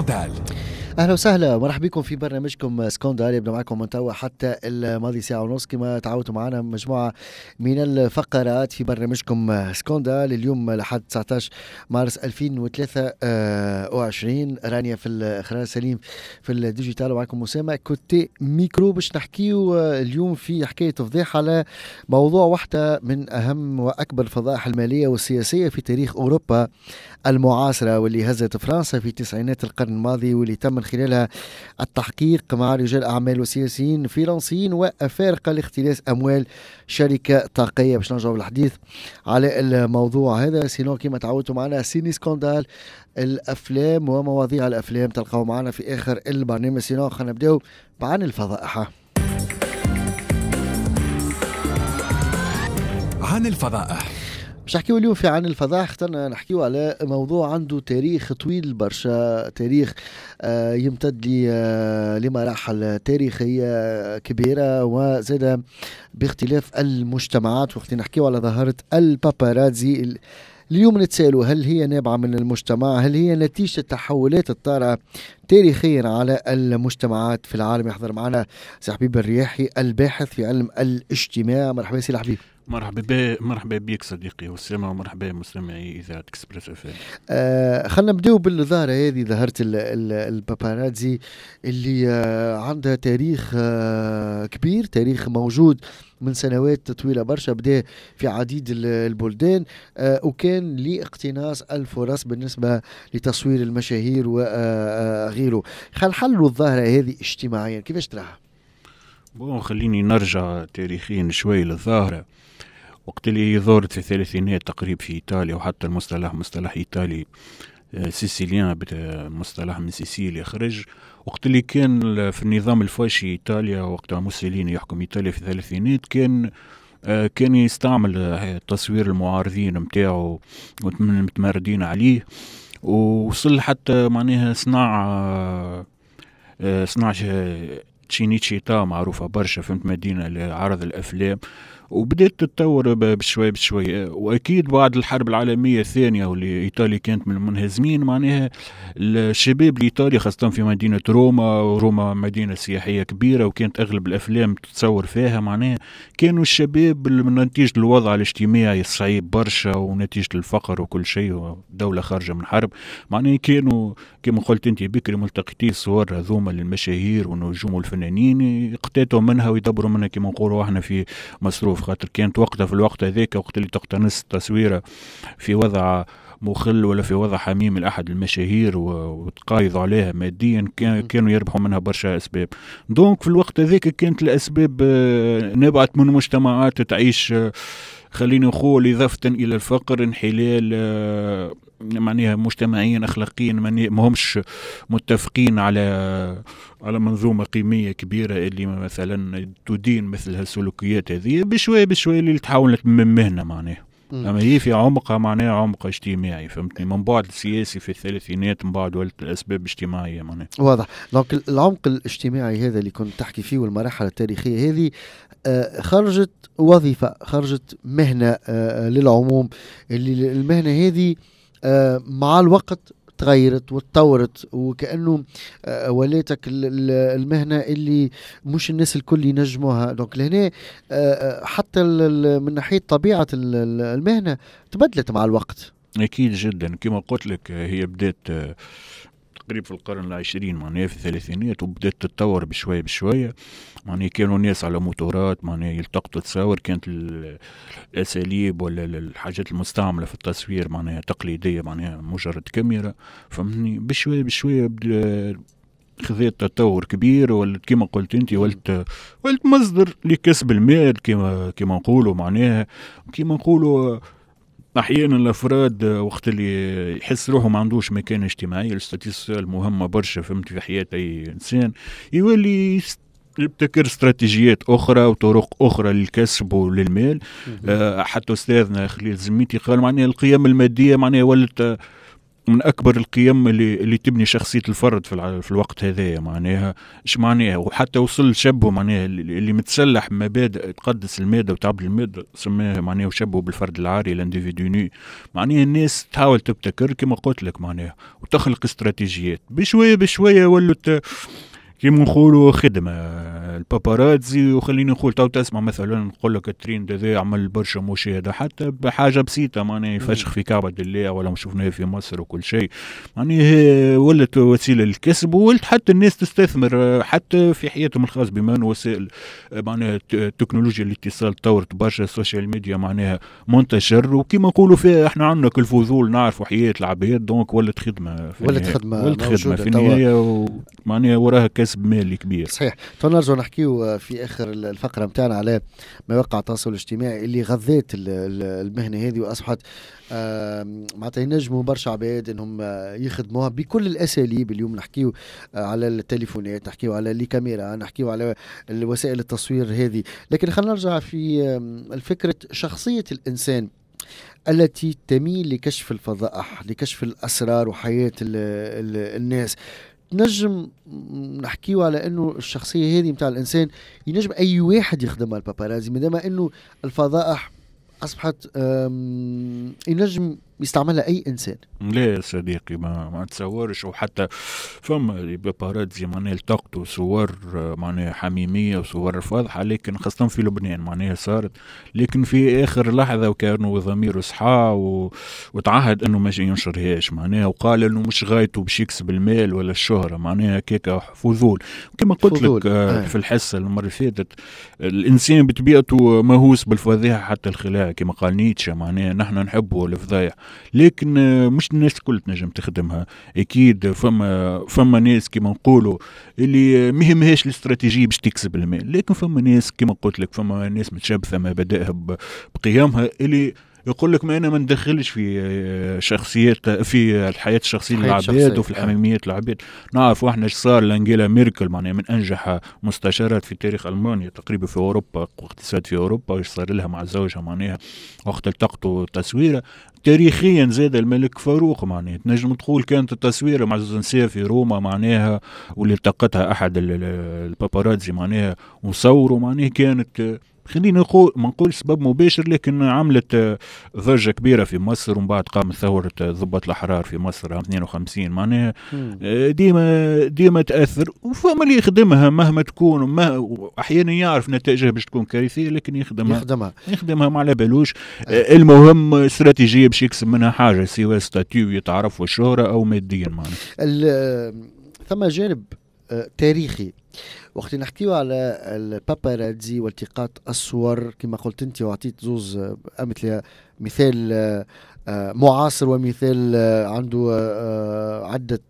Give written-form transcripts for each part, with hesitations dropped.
سكوندال. اهلا وسهلا مرحبا بكم في برنامجكم سكوندال. يبدا معكم من توا حتى الماضي ساعه ونص كما تعودتوا معنا مجموعه من الفقرات في برنامجكم سكوندال. اليوم لحد 19 مارس 2023 رانيا في الاخراج، سليم في الديجيتال، ومعكم اسامه كوتي ميكرو باش نحكيو اليوم في حكايه فضيحه على موضوع واحده من اهم واكبر الفضائح الماليه والسياسيه في تاريخ اوروبا المعاصره، واللي هزت فرنسا في تسعينات القرن الماضي، واللي تم من خلالها التحقيق مع رجال أعمال وسياسيين فرنسيين وأفارقة لاختلاس أموال شركة طاقية. باش نرجعوا بالحديث على الموضوع هذا. سينو كما تعودتوا معنا سيني سكوندال، الأفلام ومواضيع الأفلام تلقاو معنا في آخر البرنامج. سينو خلينا نبداو عن الفضائح. عن الفضائح باش نحكيو اليوم في عن الفضائح. اخترنا نحكيو على موضوع عنده تاريخ طويل برشا، تاريخ يمتد لمراحل تاريخية كبيرة، وزاد باختلاف المجتمعات. وقت نحكيو على ظاهرة الباباراتزي اليوم نتسألوا هل هي نابعة من المجتمع؟ هل هي نتيجة التحولات الطارئة تاريخيا على المجتمعات في العالم؟ يحضر معنا سي حبيب الرياحي الباحث في علم الاجتماع. مرحبا سي حبيب. مرحبا بك صديقي وسام، ومرحبا مستمعي إذاعة إكسبريس اف ام. خلينا نبداو بالظاهرة هذه، ظاهرة الباباراتزي اللي عندها تاريخ كبير، تاريخ موجود من سنوات طويلة برشا، بدأ في عديد البلدان، وكان لاقتناص الفرص بالنسبة لتصوير المشاهير وغيره. خل حلوا الظاهرة هذه اجتماعيا كيفاش تراها؟ خليني نرجع تاريخيا شوي للظاهرة. وقت اللي ظهرت في الثلاثينات تقريبا في إيطاليا، وحتى مصطلح إيطالي سيسيليان، مصطلح من سيسيليا خرج. وقت اللي كان في النظام الفاشي إيطاليا، وقت موسوليني يحكم إيطاليا في الثلاثينات، كان يستعمل تصوير المعارضين متاعه والمتمردين عليه، ووصل حتى معناها صنع تشينيتشيتا معروفة برشا، فهمت، مدينة لعرض الأفلام، وبدأت تتطور بشوي بشوي. وأكيد بعد الحرب العالمية الثانية، واللي إيطاليا كانت من المنهزمين، معناها الشباب الإيطالي خاصة في مدينة روما مدينة سياحية كبيرة، وكانت أغلب الأفلام تتصور فيها، معناها كانوا الشباب من نتيجة الوضع الاجتماعي الصعيب برشا، ونتيجة الفقر وكل شيء، ودولة خارجة من حرب، معناها كانوا كما قلت انت بكري ملتقطي الصور هذوما للمشاهير والنجوم والفنانين، يقتاتوا منها ويدبروا منها كما نقولوا احنا في مصروف، خاطر كانت وقتها في الوقت هذاك، وقت اللي تقتنص التصويره في وضع مخل ولا في وضع حميم لأحد المشاهير وتقايضوا عليها ماديا، كانوا يربحوا منها برشا أسباب. دونك في الوقت هذاك كانت الأسباب نبعت من مجتمعات تعيش، خليني نقول إضافة إلى الفقر، انحلال معناها مجتمعيا أخلاقيا ما همش متفقين على منظومة قيمية كبيرة اللي مثلا تدين مثل هالسلوكيات هذه بشوية بشوية اللي تحاول تممهنا معناها. أما هي في عمقها معناها عمق اجتماعي، فهمتني، من بعد السياسي في الثلاثينات، من بعد ولت الأسباب الاجتماعية معناها. واضح. دونك العمق الاجتماعي هذا اللي كنت تحكي فيه والمراحل التاريخية هذه خرجت وظيفة، خرجت مهنة للعموم، اللي المهنة هذه مع الوقت تغيرت وتطورت، وكأنه وليتك المهنة اللي مش الناس الكل ينجموها. دونك لهنا حتى من ناحية طبيعة المهنة تبدلت مع الوقت. أكيد جدا، كما قلت لك هي بدأت تقريبا في القرن العشرين، معناها في الثلاثينات، وبدأت تتطور بشوية بشوية. معناها كانوا ناس على موتورات معناها يلتقطوا تصور، كانت الأساليب ولا الحاجات المستعملة في التصوير معناها تقليدية، معناها مجرد كاميرا، فهمني. بشوية بشوية خذيت تطور كبير، ولت كما قلت انت ولت مصدر لكسب المال، كما نقولوا معناها، كما نقولوا احيانا الافراد وقت اللي يحس روحه ما عندوش مكان اجتماعي، الاستاتيستيك المهمه برشا فهمت في حياه اي انسان، يولي يبتكر استراتيجيات اخرى وطرق اخرى للكسب وللمال. حتى استاذنا خليل زميتي قال معناها القيم الماديه معناها ولت من أكبر القيم اللي تبني شخصية الفرد في الوقت هذا معناها إيش معناها. وحتى وصل شبه معناها اللي متسلح مبادئ تقدس المادة وتعبد المادة سماها معناها وشبه بالفرد العاري الانديفيدوني. معناها الناس تحاول تبتكر كما قلت لك معناها وتخلق استراتيجيات بشوية بشوية ولت كيما نقولوا خدمة الباباراتزي. وخليني نقول تو تسمع مثلا نقول لك الترند هذا عمل برشا مشاهدة حتى بحاجة بسيطة معناها يفشخ في كعبة الله ولا شفناه في مصر وكل شيء معناها ولت وسيلة للكسب. وولت حتى الناس تستثمر حتى في حياتهم الخاص بما أن وسائل معناها تكنولوجيا الاتصال تطورت برشا. السوشيال ميديا معناها منتشر وكما نقولوا فيها احنا عندنا كل فضول نعرفوا حياة العباد دونك ولت خدمة في النهاية معناها وراها كسب مالي كبير. صحيح. نرجع نحكيو في آخر الفقرة متاعنا على مواقع التواصل الاجتماعي اللي غذات المهنة هذه وأصبحت معناتها ينجموا برشا عباد انهم يخدموها بكل الاساليب. اليوم نحكيو على التليفونات، نحكيو على الكاميرا، نحكيو على وسائل التصوير هذه. لكن خلينا نرجع في الفكرة شخصية الإنسان التي تميل لكشف الفضائح، لكشف الأسرار وحياة الناس. نجم نحكيو على انه الشخصيه هذه متاع الانسان ينجم اي واحد يخدمها البابارازي، مادام انه الفضائح اصبحت ينجم يستعملها اي انسان. لا صديقي ما تصورش. وحتى فما باباراتزي معناها التقطوا صور معناها حميميه وصور فاضحه لكن خاصه في لبنان معناها صارت، لكن في اخر لحظه وكانوا ضميره صحا وتعهد انه ما ينشرهاش معناها وقال انه مش غايته باش يكسب المال ولا الشهره معناها كيكا فضول. كما قلت لك في الحصه المره اللي فاتت الانسان بطبيعته مهووس بالفضيحه حتى الخلاع كما قال نيتشه معناها نحن نحبوا الفضايح لكن مش الناس الكل تنجم تخدمها. اكيد فما ناس كما نقولوا اللي مهمهاش الاستراتيجيه باش تكسب المال، لكن فما ناس كما قلت لك فما ناس متشبثه مبادئها بقيمها اللي يقول لك ما انا ما ندخلش في شخصيات في الحياه الشخصيه للعباد وفي الحميميات العباد. نعرف احنا ايش صار لانجيلا ميركل معناها من انجح مستشارات في تاريخ المانيا تقريبا في اوروبا واقتصاد في اوروبا، وايش صار لها مع زوجها معناها وقت التقطوا تصويره. تاريخيا زاد الملك فاروق معناها تنجم تقول كانت التصويره مع زوزنسير في روما معناها واللي التقطها احد الباباراتزي معناها وصوروا معناها كانت خلينا ما نقول سبب مباشر لكن عملت ضجة كبيرة في مصر. ومن بعد قامت ثورة ضباط الأحرار في مصر عام 52 معناها ديما تأثر. وفما اللي يخدمها مهما تكون أحيانا يعرف نتائجها باش تكون كارثية لكن يخدمها ما على بالوش. المهم استراتيجية باش يكسب منها حاجة سواء ستاتيو يتعرف والشهرة أو ماديا معناها. ثم جانب تاريخي وقت نحكيو على الباباراتزي والتقاط الصور كما قلت انت وعطيت زوز امثله، مثال معاصر ومثال عنده عدة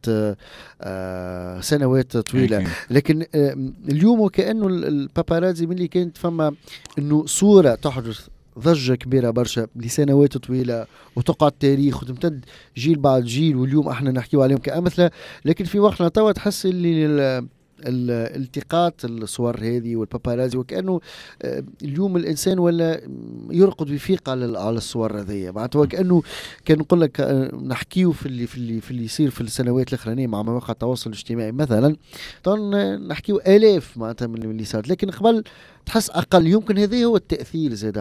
سنوات طويلة. لكن اليوم وكأنه الباباراتزي من اللي كانت فما انه صورة تحدث ضجة كبيرة برشا لسنوات طويلة وتقعد تاريخ وتمتد جيل بعد جيل، واليوم احنا نحكيو عليهم كأمثلة. لكن في وقتنا توا تحس اللي الالتقاط الصور هذه والبابارازي وكأنه اليوم الإنسان ولا يرقد ويفيق على الصور هذه. معناتها وكأنه كان نقول لك نحكيه في اللي يصير في السنوات الأخرانية مع مواقع التواصل الاجتماعي مثلا، طبعا نحكيه آلاف معناتها من اللي صارت، لكن قبل تحس أقل. يمكن هذا هو التأثير زاد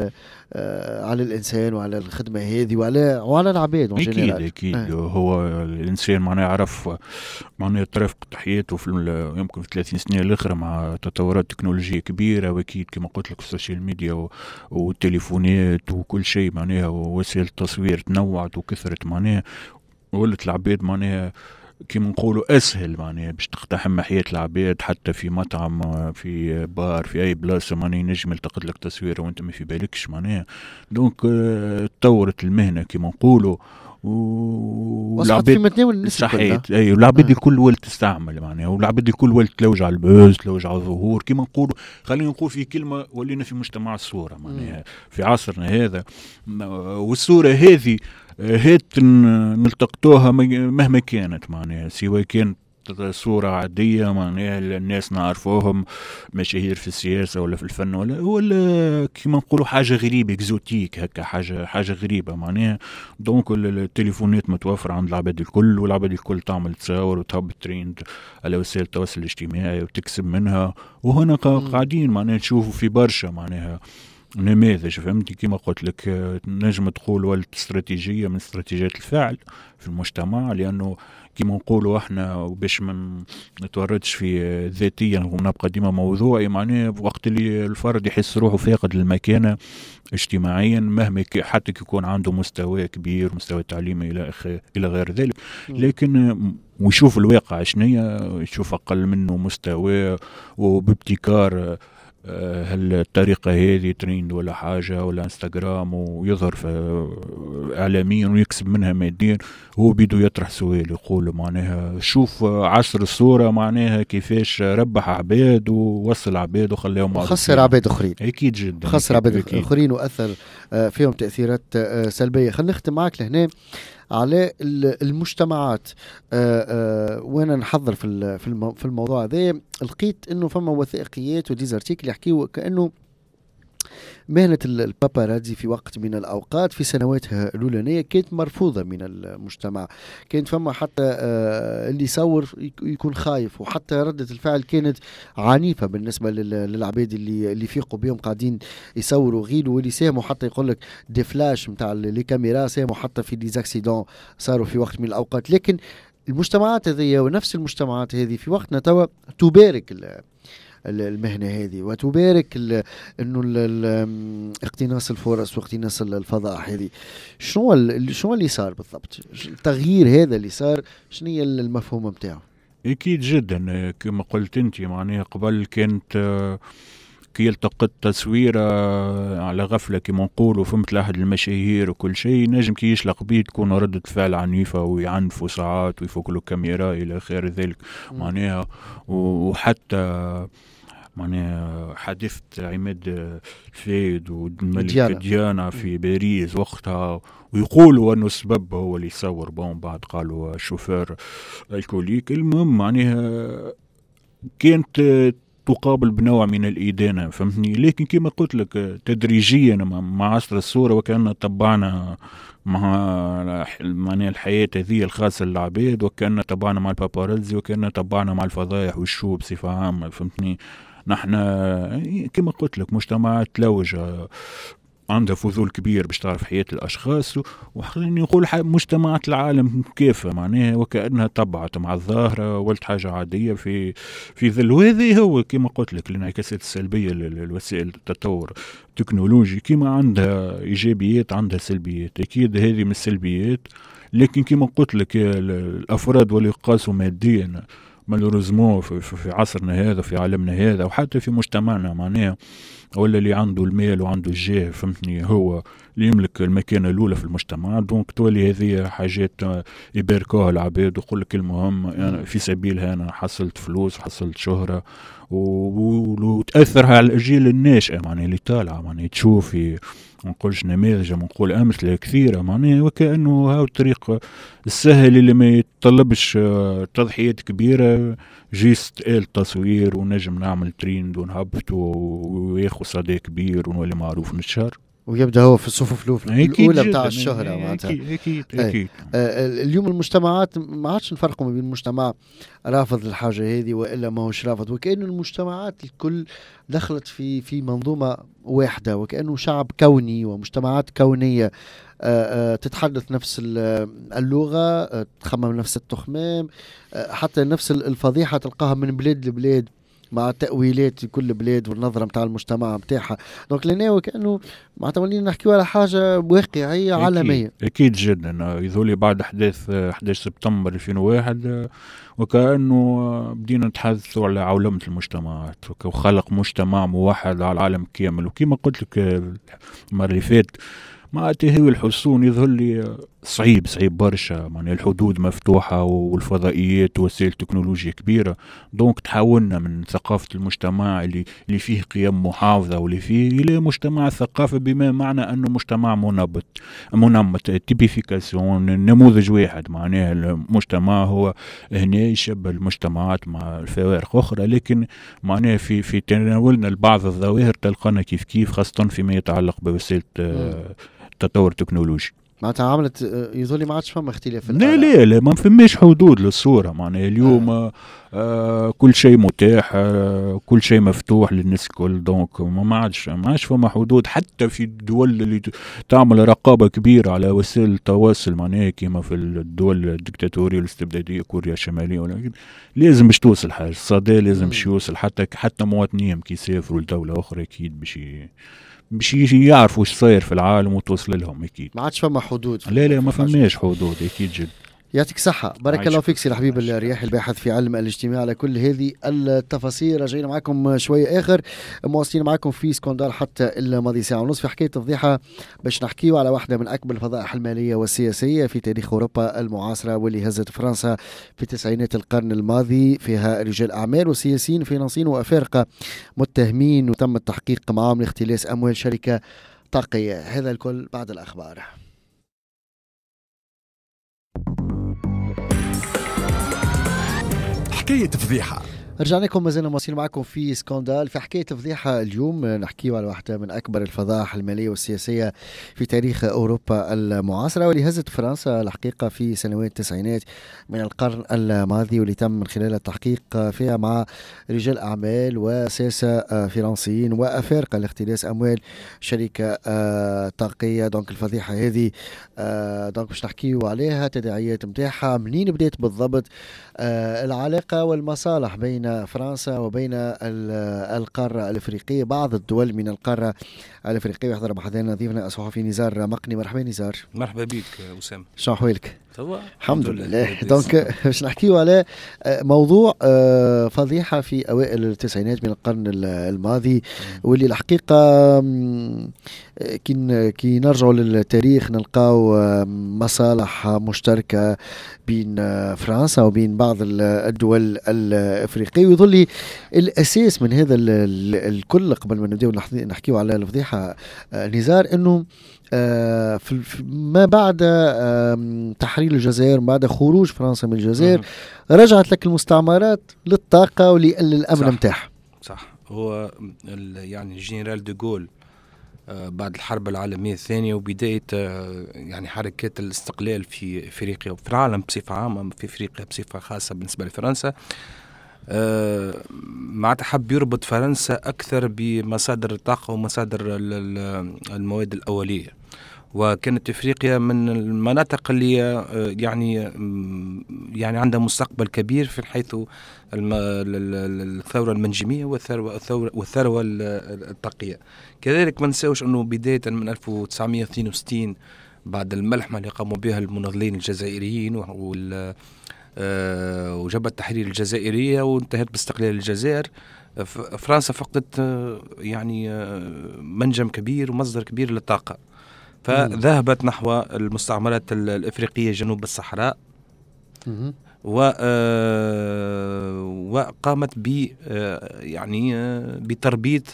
على الإنسان وعلى الخدمة هذه وعلى العباد. أكيد هو الإنسان معناه يعرف معناه ترافق حياته في يمكن في 30 سنة الأخرى مع تطورات تكنولوجية كبيرة، وأكيد كما قلت لك السوشيال ميديا والتليفونات وكل شيء معناها ووسائل التصوير تنوعت وكثرت معناها ولت العباد معناها كما نقولوا أسهل معناها باش تقتحم حياة العباد حتى في مطعم في بار في أي بلاصة معناها ينجم يلتقط لك تصوير وأنت ما في بالكش معناها. دونك تطورت المهنة كما نقولوا والعباد صحيت اي والعباد الكل ولت تستعمل معناها، والعباد الكل ولت تلوج على البوز تلوج على الظهور كما نقولوا. خلينا نقول في كلمة ولينا في مجتمع الصورة معناها في عصرنا هذا، والصورة هذه هات نلتقطوها مهما كانت معناها سواء كانت صورة عادية معناها الناس نعرفوهم مشاهير في السياسة ولا في الفن ولا كيما نقولوا حاجة غريبة اكزوتيك هكا حاجة غريبة معناها. دونك التليفونات متوفرة عند العباد الكل، والعباد الكل تعمل تصور وتهب تريند على وسائل التواصل الاجتماعي وتكسب منها. وهنا قاعدين معناها نشوفوا في برشا معناها نماذج فهمتي كما قلت لك. نجم تقول ولت استراتيجية من استراتيجيات الفعل في المجتمع، لأنه كما نقولوا احنا وباش ما نتوردش في ذاتيا ونبقى ديما موضوعي معناه وقت اللي الفرد يحس روحه فاقد المكانة اجتماعيا مهما حتى يكون عنده مستوى كبير مستوى تعليمي إلى غير ذلك، لكن ويشوف الواقع شنية يشوف أقل منه مستوى وبابتكار هالطريقة هذه تريند ولا حاجة ولا انستغرام ويظهر اعلاميا ويكسب منها ماديا. هو بيدو يطرح سؤال يقول معناها شوف عصر الصورة معناها كيفاش ربح عباد ووصل عباد وخليهم خسر عباد اخرين. اكيد جدا خسر عباد اخرين واثر فيهم تأثيرات سلبية. خلينا نختم معك لهنا على المجتمعات. وانا نحضر في الموضوع هذا لقيت انه فما وثائقيات وديزارتيكل يحكيوا كأنه مهنة الباباراتزي في وقت من الأوقات في سنواتها الأولانية كانت مرفوضة من المجتمع. كانت فما حتى اللي يصور يكون خايف، وحتى ردة الفعل كانت عنيفة بالنسبة للعباد اللي فيقوا بهم قاعدين يصوروا غيلوا، واللي ساهموا حتى يقول لك دي فلاش متاع لي كاميرا ساهموا حتى في ديزاكسيدون صاروا في وقت من الأوقات. لكن المجتمعات هذه ونفس المجتمعات هذه في وقتنا توا تبارك المهنة هذه وتبارك انه اقتناص الفرص واقتناص الفضائح هذه. شنو اللي صار بالضبط؟ التغيير هذا اللي صار شنو هي المفهوم نتاعو؟ اكيد جدا كما قلت انت معناها قبل كانت كي يلتقط تصويره على غفله كما نقولوا فهمت لاحد المشاهير وكل شيء نجم كي يشلق بيه تكون ردة فعل عنيفه ويعنفوا ساعات ويفوكلوا كاميرا الى غير ذلك معناها. وحتى معناها حادثة عماد الفايد والملك ديانا في باريس وقتها ويقولوا انه السبب هو اللي يصور بون بعد قالوا شوفير الكوليك. المهم معناها كانت تقابل بنوع من الإدانة فهمتني. لكن كما قلت لك تدريجيا مع عصر الصورة وكأننا طبعنا مع معناها الحياة هذه الخاصة للعباد وكأننا طبعنا مع الباباراتزي وكأننا طبعنا مع الفضائح والشو بصفة عامة فهمتني. نحن كما قلت لك مجتمعات تلوج عندها فضول كبير باش تعرف حياة الأشخاص وخليني نقول مجتمعات العالم كافة معناها وكأنها طبعت مع الظاهرة ولت حاجة عادية في ظل. وهذه هو كما قلت لك الانعكاسات السلبية للوسائل التطور التكنولوجي. كما عندها إيجابيات عندها سلبيات، أكيد هذه من السلبيات. لكن كما قلت لك الأفراد واللي يقاسوا ماديا مالوريزمون في عصرنا هذا في عالمنا هذا وحتى في مجتمعنا معناها ولا اللي عنده المال وعنده الجاه فهمتني هو اللي يملك المكانة الأولى في المجتمع. دونك تولي هذه حاجات يباركوها العباد ويقول لك المهم يعني في سبيلها أنا حصلت فلوس حصلت شهرة وتأثرها على الأجيال الناشئة معناها اللي طالعة معناها تشوف ما نقولش نماذج ما نقول أمثلة كثيرة معناها وكأنه هاو الطريق السهل اللي ما يتطلبش تضحيات كبيرة جيست تصوير ونجم نعمل تريند ونهبط وياخذ صدى كبير ونولي معروف نتشهر ويبدأ هو في الصفوف الأولى بتاع الشهرة معناتها. أكيد. اليوم المجتمعات ما عادش نفرقوا ما بين المجتمع رافض الحاجة هذه وإلا ما هوش رافض، وكأنه المجتمعات الكل دخلت في منظومة واحدة وكأنه شعب كوني ومجتمعات كونية تتحدث نفس اللغة تخمم نفس التخمام حتى نفس الفضيحة تلقاها من بلاد لبلاد مع تأويلات كل بلاد والنظرة متاع المجتمع متاعها. دونك لنا وكأنه معناتها ولينا نحكيو على حاجة واقعية عالمية. أكيد جدا. يذولي بعد أحداث 11 سبتمبر 2001 وكأنه بدينا نتحدثوا على عولمة المجتمعات وخلق مجتمع موحد على العالم كامل. وكما قلت لك المرة اللي فات مع تهوي الحصون يظهر لي صعيب برشا، يعني الحدود مفتوحة والفضائيات وسائل تكنولوجيا كبيرة. دونك تحولنا من ثقافة المجتمع اللي فيه قيم محافظة واللي فيه إلى مجتمع ثقافة، بما معنى أنه مجتمع منمط تيبيفيكاسيون، نموذج واحد. معناها المجتمع هو هنا يشبه المجتمعات مع الفوارق أخرى، لكن معناها في تناولنا لبعض الظواهر تلقانا كيف خاصة فيما يتعلق بوسائل التطور التكنولوجي. معناتها عملت يظل ما عادش فما اختلاف في لا ما فماش حدود للصورة. معناها اليوم كل شيء متاح، كل شيء مفتوح للناس كل. دونك ما عادش فما حدود، حتى في الدول اللي تعمل رقابة كبيرة على وسائل التواصل، معناها كما في الدول الدكتاتورية الاستبدادية كوريا الشمالية، ولكن لازم باش توصل حاجة الصدى، لازم باش يوصل حتى مواطنيهم كي يسافروا لدولة أخرى أكيد باش يعرفوا ايش صاير في العالم وتوصل لهم اكيد. ما عادش فما حدود. لا ما فماش حدود اكيد جدا. يعطيك صحة، بارك الله فيك سي الحبيب الرياح الباحث في علم الاجتماع على كل هذه التفاصيل. رجعنا معكم شوية آخر، مواصلين معكم في سكوندار حتى الماضي ساعة ونص في حكاية فضيحة، باش نحكيو على واحدة من أكبر الفضائح المالية والسياسية في تاريخ أوروبا المعاصرة، واللي هزت فرنسا في تسعينات القرن الماضي. فيها رجال أعمال وسياسيين فينانسيين وأفارقة متهمين وتم التحقيق معهم لاختلاس أموال شركة طاقية. هذا الكل بعد الأخبار. حكاية فضيحة. رجعنا لكم، مازلنا مواصلين معكم في سكوندال في حكاية فضيحة. اليوم نحكيو على واحدة من أكبر الفضائح المالية والسياسية في تاريخ أوروبا المعاصرة، واللي هزت فرنسا الحقيقة في سنوات التسعينات من القرن الماضي، واللي تم من خلال التحقيق فيها مع رجال أعمال وساسة فرنسيين وأفارقة لاختلاس أموال شركة طاقية. دونك الفضيحة هذه دونك باش نحكيو عليها، تداعيات متاعها، منين بدأت بالضبط، العلاقة والمصالح بين فرنسا وبين القارة الأفريقية، بعض الدول من القارة الأفريقية. يحضر بحضرنا ضيفنا الصحفي نزار مقني. مرحبا نزار. مرحبا بك أسامة. شو أحوالك؟ الحمد لله. دونك باش نحكيو على موضوع فضيحة في أوائل التسعينات من القرن الماضي، واللي الحقيقة كي نرجعوا للتاريخ نلقاو مصالح مشتركة بين فرنسا وبين بعض الدول الأفريقية. ويظل الأساس من هذا الكل قبل ما نبدأ نحكيو على الفضيحة نزار، أنه ما بعد تحرير الجزائر، بعد خروج فرنسا من الجزائر، رجعت لك المستعمرات للطاقة وللأمن متاعها. صح. هو يعني الجنرال دوغول بعد الحرب العالمية الثانية وبداية يعني حركات الاستقلال في أفريقيا وفي العالم بصفة عامة، في أفريقيا بصفة خاصة بالنسبة لفرنسا، معناتها حب يربط فرنسا أكثر بمصادر الطاقة ومصادر المواد الأولية. وكانت أفريقيا من المناطق اللي يعني عندها مستقبل كبير في حيث الثورة المنجمية والثروة الطاقية. كذلك ما نساوش أنه بداية من 1962 بعد الملحمة اللي قاموا بها المناضلين الجزائريين وجبهة التحرير الجزائرية وانتهت باستقلال الجزائر، فرنسا فقدت يعني منجم كبير ومصدر كبير للطاقة، فذهبت نحو المستعمرات الإفريقية جنوب الصحراء، وقامت يعني بتربيط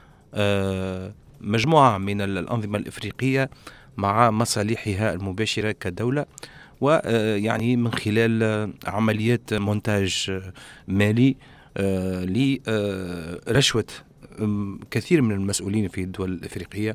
مجموعة من الأنظمة الإفريقية مع مصالحها المباشرة كدولة، ويعني من خلال عمليات مونتاج مالي لرشوة كثير من المسؤولين في الدول الأفريقية،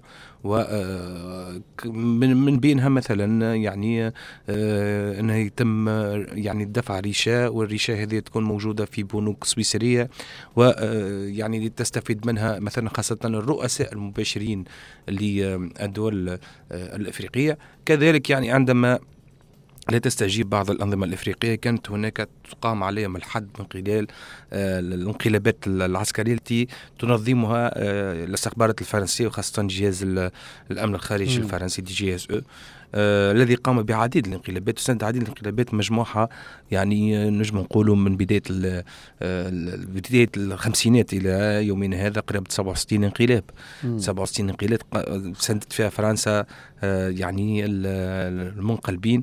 ومن بينها مثلا يعني أنه يتم يعني دفع رشاة، والرشاة هذه تكون موجودة في بنوك سويسرية، ويعني تستفيد منها مثلا خاصة الرؤساء المباشرين للدول الأفريقية. كذلك يعني عندما لا تستجيب بعض الأنظمة الإفريقية. كانت هناك تقام عليهم الحد من خلال الانقلابات العسكرية التي تنظمها الاستخبارات الفرنسية، وخاصة جهاز الأمن الخارجي الفرنسي DGSE، الذي قام بعديد الانقلابات وسند عديد الانقلابات مجموعة، يعني نجم نقولوا من بداية الخمسينات إلى يومنا هذا قرابة 67 انقلاب. 67 انقلاب سندت فيها فرنسا يعني المنقلبين،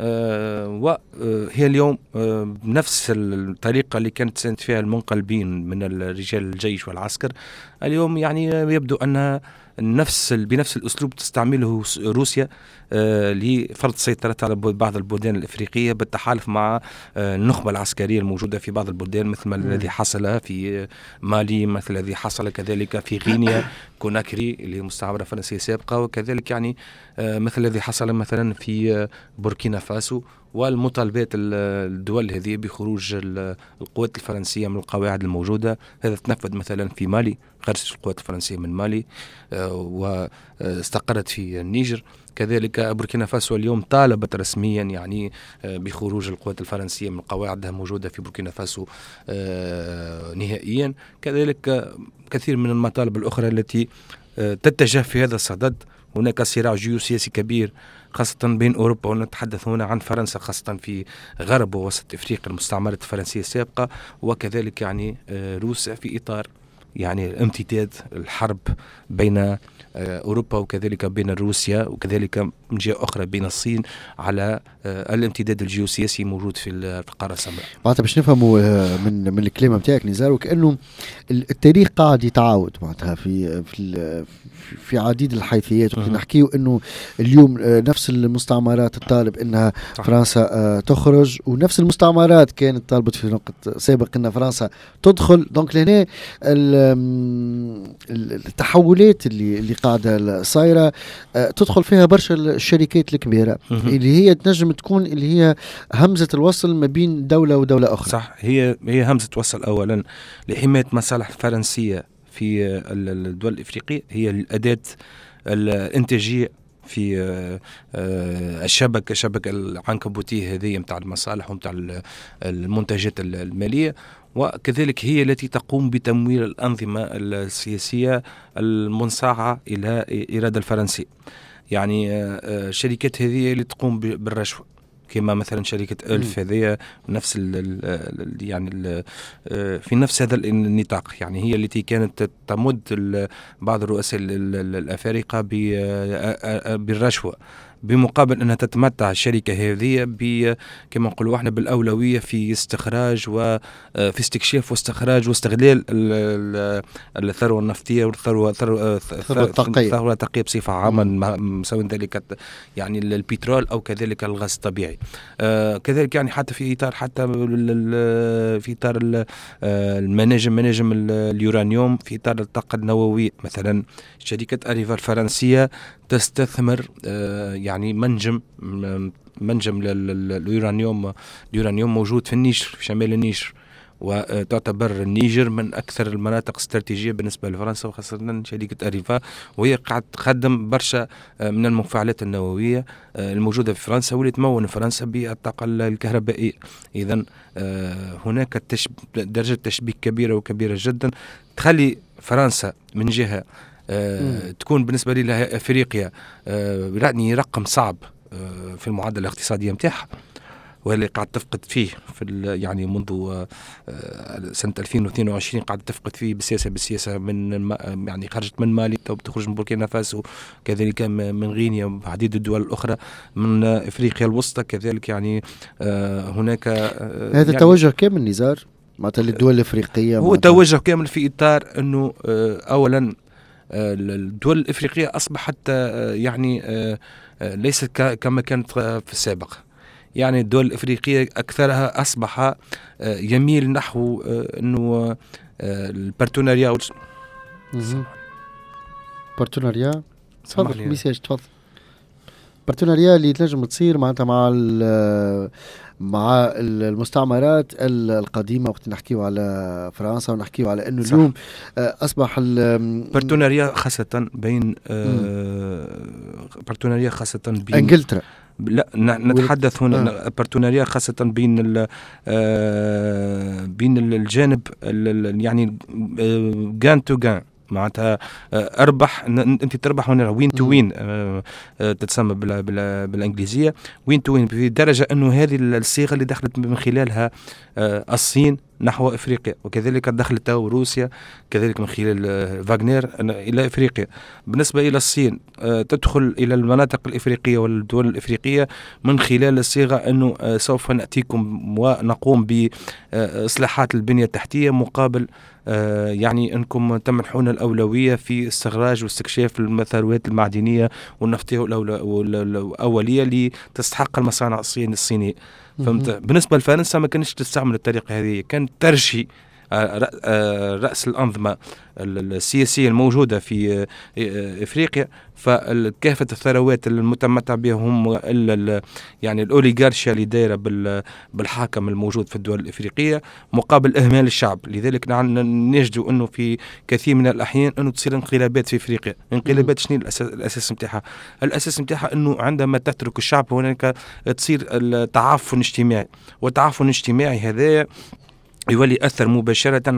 وهي اليوم بنفس الطريقة اللي كانت سندت فيها المنقلبين من الرجال الجيش والعسكر. اليوم يعني يبدو أنها بنفس الأسلوب تستعمله روسيا لفرض سيطرتها على بعض البلدان الإفريقية بالتحالف مع النخبة العسكرية الموجودة في بعض البلدان، مثل ما الذي حصل في مالي، مثل الذي حصل كذلك في غينيا كوناكري اللي هي مستعمرة فرنسية سابقة، وكذلك يعني مثل الذي حصل مثلا في بوركينا فاسو، والمطالبات الدول هذه بخروج القوات الفرنسية من القواعد الموجودة. هذا تنفذ مثلا في مالي، خرجت القوات الفرنسية من مالي واستقرت في النيجر. كذلك بوركينا فاسو اليوم طالبت رسميا يعني بخروج القوات الفرنسية من قواعدها موجودة في بوركينا فاسو نهائيا. كذلك كثير من المطالب الأخرى التي تتجه في هذا الصدد. هناك صراع جيوسياسي كبير خاصة بين أوروبا، ونتحدث هنا عن فرنسا خاصة في غرب ووسط إفريقيا المستعمرات الفرنسية السابقة، وكذلك يعني روسيا في إطار يعني امتداد الحرب بين أوروبا وكذلك بين روسيا، وكذلك من جهة أخرى بين الصين على الامتداد الجيوسياسي موجود في القارة السمراء. معناتها باش نفهموا من الكلمة متاعك نزار، وكأنه التاريخ قاعد يتعاود معناتها في عديد الحيثيات. نحكيو انه اليوم نفس المستعمرات تطالب انها فرنسا تخرج، ونفس المستعمرات كانت طالبت في وقت سابق ان فرنسا تدخل. دونك لهنا التحولات اللي قاعده صايره تدخل فيها برشا الشركات الكبيره اللي هي تنجم تكون اللي هي همزه الوصل ما بين دوله ودوله اخرى. صح، هي همزه وصل اولا لحمايه مصالح الفرنسيه في الدول الافريقيه، هي الاداه الانتاجيه في الشبكه العنكبوتيه هذه متاع المصالح ومتاع المنتجات الماليه، وكذلك هي التي تقوم بتمويل الأنظمة السياسية المنصاعة إلى إرادة الفرنسي. يعني الشركات هذه اللي تقوم بالرشوة، كما مثلا شركة ألف هذه نفس في نفس هذا النطاق. يعني هي التي كانت تمد بعض الرؤساء الأفارقة بالرشوة، بمقابل أنها تتمتع الشركة هذه كما نقولوا احنا بالأولوية في استخراج وفي استكشاف واستخراج واستغلال الثروة النفطية والثروة الطاقية بصفة عامة، سواء ذلك يعني البترول أو كذلك الغاز الطبيعي. كذلك يعني حتى في إطار المناجم اليورانيوم، في إطار الطاقة النووية. مثلا شركة أريفا الفرنسية تستثمر يعني منجم اليورانيوم موجود في النيجر، في شمال النيجر، وتعتبر النيجر من أكثر المناطق استراتيجية بالنسبة لفرنسا، وخاصة شركة أريفا، وهي قاعد تخدم برشا من المفاعلات النووية الموجودة في فرنسا، واللي تمون فرنسا بالطاقة الكهربائية. إذن هناك درجة تشبيك كبيرة جدا تخلي فرنسا من جهة تكون بالنسبة لها أفريقيا يعني رقم صعب في المعادلة الاقتصادية متاعها، واللي قاعد تفقد فيه يعني منذ سنة 2022 قاعد تفقد فيه بالسياسة من يعني خرجت من مالي، تخرج من بوركينا فاسو، كذلك من غينيا وعديد الدول الأخرى من أفريقيا الوسطى. كذلك يعني هناك هذا يعني توجه كامل نزار معناتها للدول الأفريقية، هو توجه كامل في إطار أنه أولا الدول الإفريقية أصبحت يعني ليست كما كانت في السابق. يعني الدول الإفريقية أكثرها أصبح يميل نحو أنه البارتنريا تفضل ميساج تفضل. بارتنريا اللي تنجم تصير معناتها مع المستعمرات القديمة، وقت نحكيو على فرنسا ونحكيو على أنه اليوم أصبح بارتنريا خاصة بين بارتنريا خاصة بين إنجلترا لا نتحدث هنا بارتناريا خاصة بين الجانب يعني جان تو جان، معناتها اربح انت تربح هنا وين تو وين، تتسمى بالانجليزيه وين تو وين، بدرجه انه هذه الصيغه اللي دخلت من خلالها الصين نحو افريقيا، وكذلك دخلت روسيا كذلك من خلال فاغنير الى افريقيا. بالنسبه الى الصين تدخل الى المناطق الافريقيه والدول الافريقيه من خلال الصيغه انه سوف ناتيكم ونقوم باصلاحات البنيه التحتيه مقابل يعني انكم تمنحون الاولويه في استخراج واستكشاف الثروات المعدنيه والنفطيه الاوليه لتستحق المصانع الصينيه. فهمت؟ بالنسبه لفرنسا ما كانتش تستعمل الطريقه هذه، كانت ترشي رأس الأنظمة السياسية الموجودة في إفريقيا، فكافة الثروات المتمتع بها هم يعني الأوليغارشيا اللي دايرة بالحاكم الموجود في الدول الإفريقية مقابل إهمال الشعب. لذلك نجد أنه في كثير من الأحيان أنه تصير انقلابات في إفريقيا. انقلابات شنو الأساس متاعها؟ الأساس متاعها أنه عندما تترك الشعب هناك تصير التعافن الاجتماعي، والتعافن الاجتماعي هذا يولي أثر مباشرة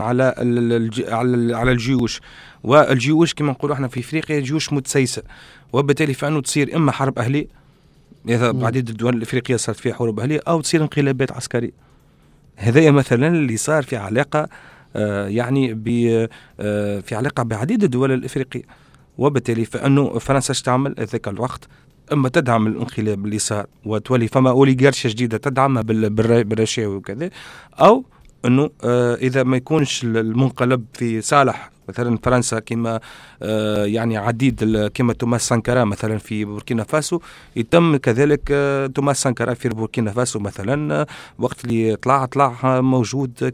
على الجيوش، والجيوش كما نقولوا احنا في افريقيا جيوش متسيسه، وبالتالي فانه تصير اما حرب اهليه، اذا بعديد الدول الافريقيه صارت فيها حروب اهليه، او تصير انقلابات عسكريه. هذا مثلا اللي صار في علاقه يعني في علاقه بعديد الدول الافريقيه، وبالتالي فانه فرنسا تعمل ذاك الوقت اما تدعم الانقلاب اللي صار وتولي فما اوليغارشيا جديده تدعمها بالرشاوي وكذا، او انه اذا ما يكونش المنقلب في صالح مثلا فرنسا كما يعني عديد كما توماس سانكارا مثلا في بوركينا فاسو، يتم كذلك توماس سانكارا في بوركينا فاسو مثلا وقت اللي طلع موجود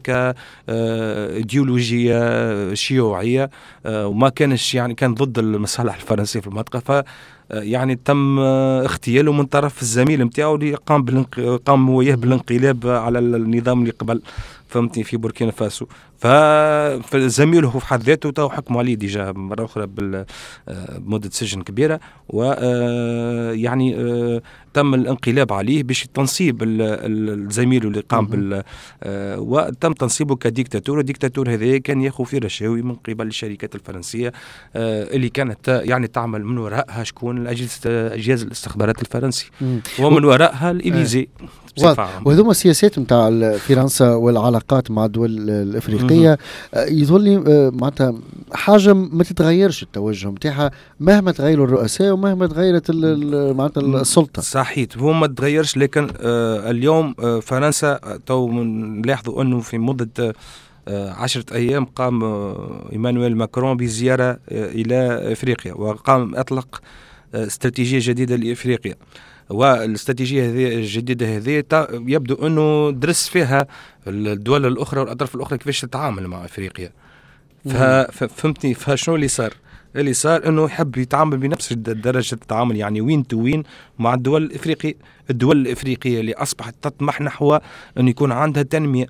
كايديولوجية شيوعية وما كانش يعني كان ضد المصالح الفرنسية في المنطقة، ف يعني تم اغتياله من طرف الزميل نتاعو اللي قام وياه بالانقلاب على النظام اللي قبل، فهمتني، في بوركينا فاسو. فزميله في حد ذاته تو حكموا عليه ديجا مرة أخرى بمدة سجن كبيرة، ويعني تم الانقلاب عليه باش تنصيب الزميل اللي قام وتم تنصيبه كديكتاتور. الديكتاتور هذا كان ياخذ في رشاوي من قبل الشركات الفرنسية اللي كانت يعني تعمل من وراءها شكون أجهزة الاستخبارات الفرنسي، ومن وراءها الإليزي. وهذوما السياسات نتاع فرنسا والعلاقات مع الدول الافريقيه يظل معناتها حاجه ما تتغيرش التوجه نتاعها مهما تغيروا الرؤساء ومهما تغيرت معناتها السلطه. صحيح، هو ما تغيرش، لكن اليوم فرنسا تو نلاحظوا انه في مده 10 أيام قام إيمانويل ماكرون بزيارة إلى إفريقيا، وقام أطلق استراتيجية جديدة لإفريقيا. والاستراتيجية هذه الجديدة هذه يبدو أنه درس فيها الدول الأخرى والأطراف الأخرى كيفاش تتعامل مع إفريقيا. فهمتني، فشنو اللي صار؟ اللي صار أنه يحب يتعامل بنفس درجة التعامل، يعني وين تو وين مع الدول الإفريقية. الدول الإفريقية اللي أصبحت تطمح نحو أن يكون عندها تنمية،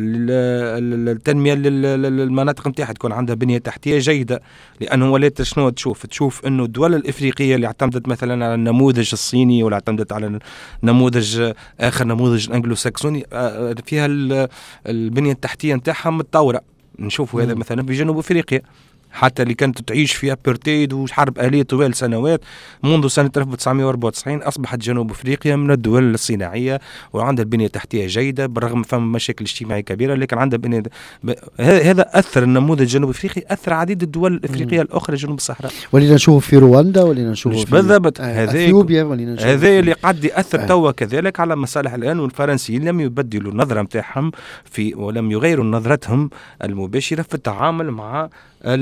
التنمية للمناطق نتاعها تكون عندها بنية تحتية جيدة، لأنه ولات شنو تشوف أنه الدول الإفريقية اللي اعتمدت مثلا على النموذج الصيني ولا اعتمدت على نموذج آخر نموذج الأنجلو ساكسوني فيها البنية التحتية نتاعها متطورة. نشوفوا هذا مثلا في جنوب أفريقيا، حتى اللي كانت تعيش في أبرتيد وحرب أهلية طوال سنوات منذ سنة 1994 أصبحت جنوب أفريقيا من الدول الصناعية وعندها البنية التحتية جيدة بالرغم من مشاكل اجتماعية كبيرة، لكن عندها بنية. هذا أثر النموذج الجنوب أفريقي، أثر عديد الدول الأفريقية الأخرى جنوب الصحراء. ولينا نشوفه في رواندا، ولينا نشوفه في بالضبط أثيوبيا، هذا اللي قد يأثر توا كذلك على مصالح الآن. والفرنسيين لم يبدلوا النظرة متاعهم ولم يغيروا نظرتهم المباشرة في التعامل مع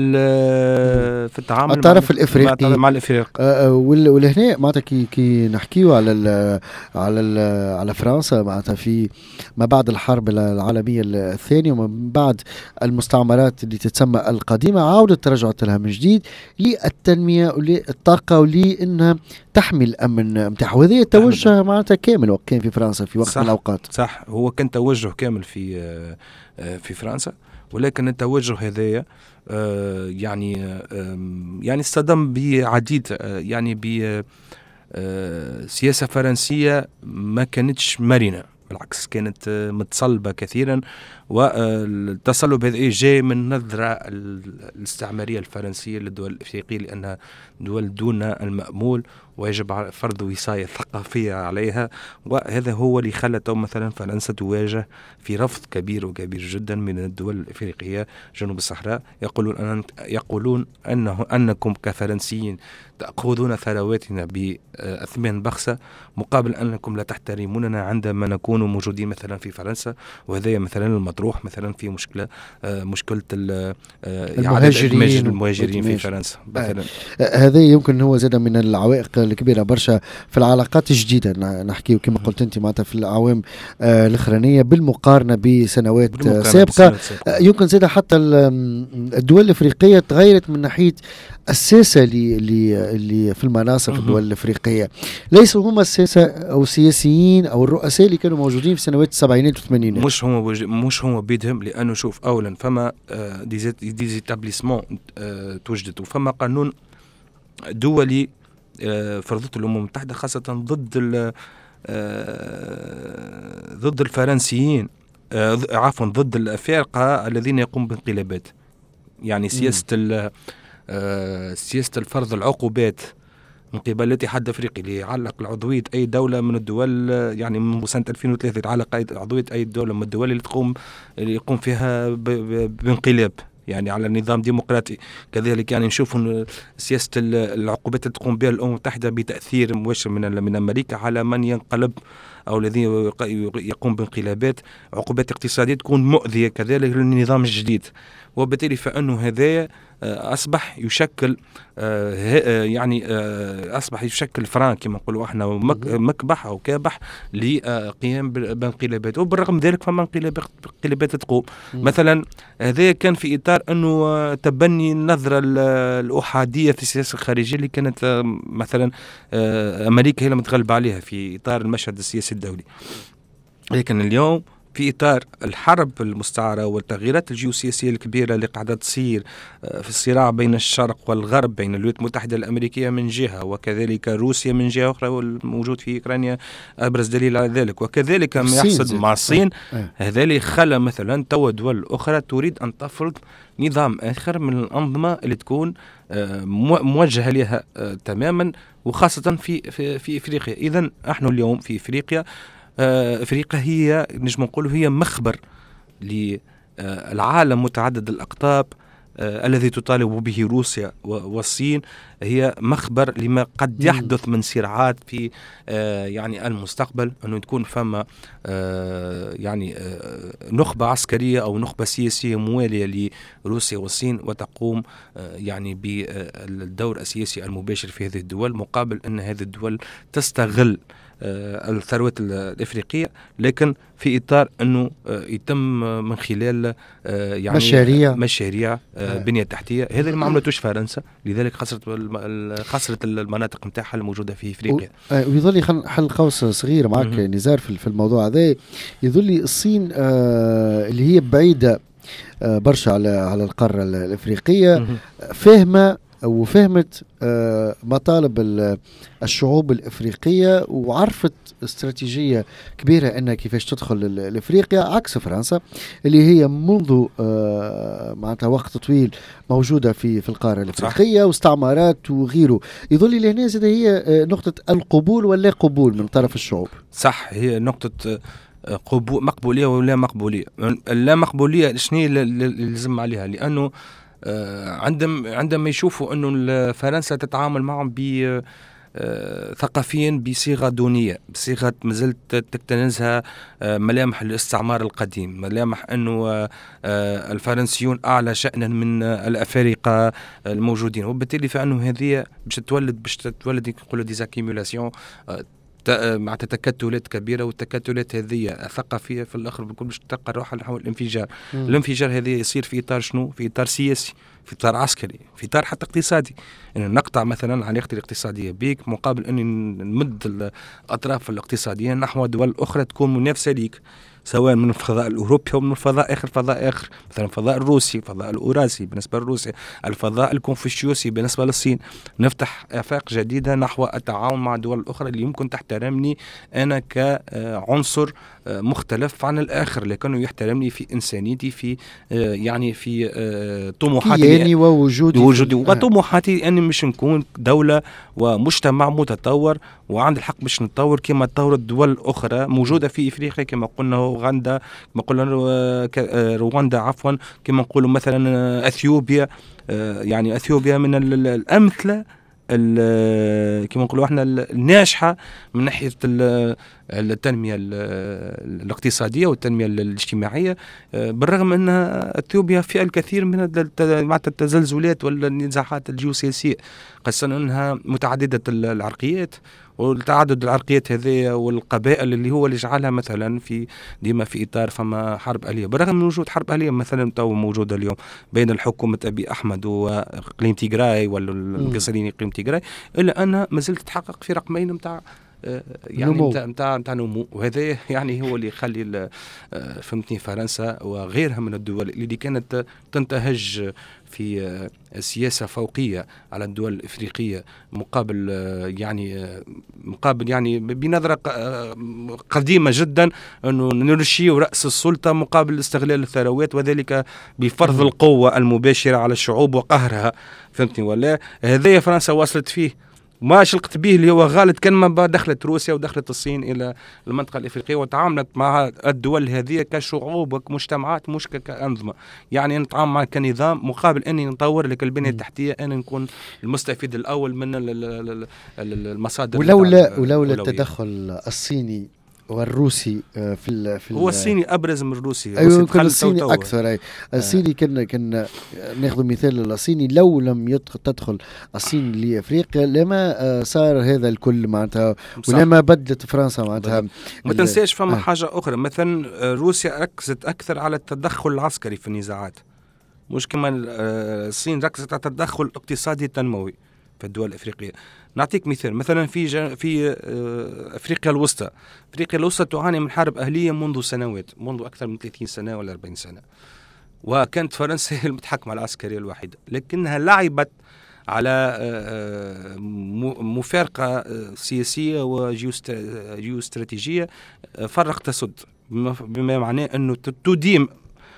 الطرف الافريقي مع الافريقيا. ولهنا معناتها كي نحكيو على فرنسا معناتها في ما بعد الحرب العالميه الثانيه ومن بعد المستعمرات اللي تتسمى القديمه عاودت ترجعت لها من جديد للتنميه وللطاقه ولانها تحمي الامن نتاعها، وهذا التوجه معناتها كامل وقت كان في فرنسا في وقت من الاوقات. صح، هو كان توجه كامل في فرنسا، ولكن التوجه هذايا يعني اصطدم بعديد يعني سياسة فرنسية ما كانتش مرنة، بالعكس كانت متصلبة كثيرا. والتصلب هذا جاي من النظرة الاستعمارية الفرنسية للدول الإفريقية، لأنها دول دون المأمول ويجب فرض وصاية ثقافية عليها. وهذا هو اللي خلى مثلا فرنسا تواجه في رفض كبير وكبير جدا من الدول الإفريقية جنوب الصحراء. يقولون أنكم كفرنسيين تأخذون ثرواتنا بأثمان بخسة مقابل أنكم لا تحترموننا عندما نكون موجودين مثلا في فرنسا. وهذا مثلا المطروح مثلا في مشكلة المهاجرين في فرنسا مثلا. هذا يمكن هو زاد من العوائق الكبيرة برشا في العلاقات الجديدة، نحكي كما قلت أنت معناتها في الأعوام الأخرانية بالمقارنة بسنوات سابقة. يمكن زاد حتى الدول الأفريقية تغيرت من ناحية الساسة اللي في المناصب في الدول الأفريقية، ليسوا هم الساسة أو السياسيين أو الرؤساء اللي كانوا موجودين في سنوات السبعينات والثمانينات. مش هم بيدهم، لأنه شوف أولا فما ديزيتابليسمون توجدت، وفما قانون دولي فرضته الأمم المتحدة خاصة ضد الفرنسيين، ضد الأفارقة الذين يقومون بانقلابات. يعني سياسة الفرض العقوبات من قبل الاتحاد الافريقي اللي يعلق العضويه اي دوله من الدول، يعني من سنه 2003 يتعلق عضوية اي دوله من الدول اللي يقوم فيها بانقلاب يعني على نظام ديمقراطي. كذلك يعني نشوف سياسه العقوبات اللي تقوم بها الامم المتحده بتاثير مباشر من امريكا على من ينقلب او الذي يقوم بانقلابات. عقوبات اقتصاديه تكون مؤذيه كذلك للنظام الجديد، وبالتالي فانه هذا أصبح يشكل أصبح يشكل فران كما نقولوا احنا مكبح أو كابح لقيام بانقلابات. وبالرغم من ذلك فما انقلابات تقوم. مثلا هذا كان في إطار أنه تبني النظرة الأحادية في السياسة الخارجية اللي كانت مثلا أمريكا هي اللي متغلبة عليها في إطار المشهد السياسي الدولي. لكن اليوم في إطار الحرب المستعارة والتغييرات الجيوسياسية الكبيرة اللي قاعدة تصير في الصراع بين الشرق والغرب، بين الولايات المتحدة الأمريكية من جهة وكذلك روسيا من جهة أخرى، والموجود في أوكرانيا أبرز دليل على ذلك، وكذلك ما يحصل مع الصين. هذا اللي خلى مثلا تو دول أخرى تريد أن تفرض نظام آخر من الأنظمة اللي تكون موجهة لها تماما، وخاصة في إفريقيا. إذن احنا اليوم في إفريقيا هي نجم نقول هي مخبر للعالم متعدد الأقطاب الذي تطالب به روسيا والصين. هي مخبر لما قد يحدث من صراعات في يعني المستقبل، أنه تكون فما يعني نخبة عسكرية أو نخبة سياسية موالية لروسيا والصين، وتقوم يعني بالدور السياسي المباشر في هذه الدول، مقابل أن هذه الدول تستغل الثروات الإفريقية، لكن في إطار أنه يتم من خلال يعني مشاريع بنية تحتية. هذا اللي ما عملتوش فرنسا، لذلك خسرت المناطق متاعها الموجودة في إفريقيا. ويظل حل قوس صغير معك نزار في الموضوع هذا. يظل الصين اللي هي بعيدة برشا على القارة الإفريقية وفهمت مطالب الشعوب الإفريقية، وعرفت استراتيجية كبيرة أنها كيفاش تدخل لإفريقيا، عكس فرنسا اللي هي منذ معناتها وقت طويل موجودة في القارة الإفريقية واستعمارات وغيره. يظل لهنا هي نقطة القبول ولا قبول من طرف الشعوب. صح، هي نقطة مقبولية ولا مقبولية. اللا مقبولية شنو اللي لازم عليها؟ لأنه عندما يشوفوا أنه فرنسا تتعامل معهم ثقافيا بصيغة دونية، بصيغة مازلت تكتنزها ملامح الاستعمار القديم، ملامح أنه الفرنسيون أعلى شأنا من الأفارقة الموجودين، وبالتالي فأنه هذه باش تولد يقولوا ديزاكيمولاسيون مع تكتلات كبيرة، والتكتلات هذه الثقافية في الآخر بالكل باش تلقى روحها نحو الانفجار. الانفجار هذا يصير في إطار شنو؟ في إطار سياسي، في إطار عسكري، في إطار حتى اقتصادي. يعني نقطع مثلا علاقتي الاقتصادية بيك مقابل أن نمد الأطراف الاقتصادية نحو دول أخرى تكون منافسة ليك، سواء من الفضاء الأوروبي أو من الفضاء فضاء آخر، مثلا الفضاء الروسي، الفضاء الأوراسي بالنسبة لروسيا، الفضاء الكونفوشيوسي بالنسبة للصين. نفتح آفاق جديدة نحو التعاون مع الدول الأخرى اللي يمكن تحترمني أنا كعنصر مختلف عن الآخر، لكنه يحترمني في إنسانيتي، في يعني في طموحاتي ووجودي وطموحاتي أني مش نكون دولة ومجتمع متطور وعند الحق باش نتطور كما تطور الدول الأخرى موجودة في إفريقيا، كما قلنا أوغندا، كما قلنا رواندا عفوا، كما نقولوا مثلا أثيوبيا. يعني أثيوبيا من الأمثلة كما نقولوا احنا الناجحة من ناحية التنمية الاقتصادية والتنمية الاجتماعية، بالرغم أن أثيوبيا فيها الكثير من التزلزلات والنزاعات الجيوسياسية، خاصة أنها متعددة العرقيات، والتعدد العرقيات هذه والقبائل اللي جعلها مثلا في ديما في إطار فما حرب أهلية، بالرغم من وجود حرب أهلية مثلا تو موجودة اليوم بين الحكومة أبي أحمد وإقليم تيغراي ولا القصرين إقليم تيغراي، إلا أنها ما زلت تتحقق في رقمين متاع يعني نتاع نمو، وهذا يعني هو اللي يخلي فهمتني فرنسا وغيرها من الدول اللي كانت تنتهج في سياسة فوقية على الدول الإفريقية مقابل يعني بنظرة قديمة جدا أنه نرشي رأس السلطة مقابل استغلال الثروات، وذلك بفرض القوة المباشرة على الشعوب وقهرها. فهمتني ولا؟ هذا فرنسا واصلت فيه ما شلقت به اللي هو غالط كان ما دخلت روسيا ودخلت الصين إلى المنطقة الإفريقية وتعاملت مع الدول هذه كشعوب ومجتمعات مش كأنظمة، يعني نتعامل مع كنظام مقابل أني نطور لك البنية التحتية، أن نكون المستفيد الأول من المصادر. ولولا التدخل الصيني والروسي في هو الصيني ابرز من الروسي. ايوه كان الصيني اكثر. الصيني كان ناخذ مثال الصيني، لو لم تدخل الصين لافريقيا لما صار هذا الكل معناتها، ولما بدلت فرنسا معناتها. ما تنساش فما حاجه اخرى، مثلا روسيا ركزت اكثر على التدخل العسكري في النزاعات، مش كما الصين ركزت على التدخل الاقتصادي التنموي في الدول الافريقيه. نعطيك مثال، مثلا في افريقيا الوسطى. افريقيا الوسطى تعاني من حرب اهليه منذ سنوات، منذ اكثر من 30 سنه ولا 40 سنه، وكانت فرنسا هي المتحكمه العسكريه الوحيده، لكنها لعبت على مفارقه سياسيه وجيوستراتيجيه فرق تسد، بما معناه انه تديم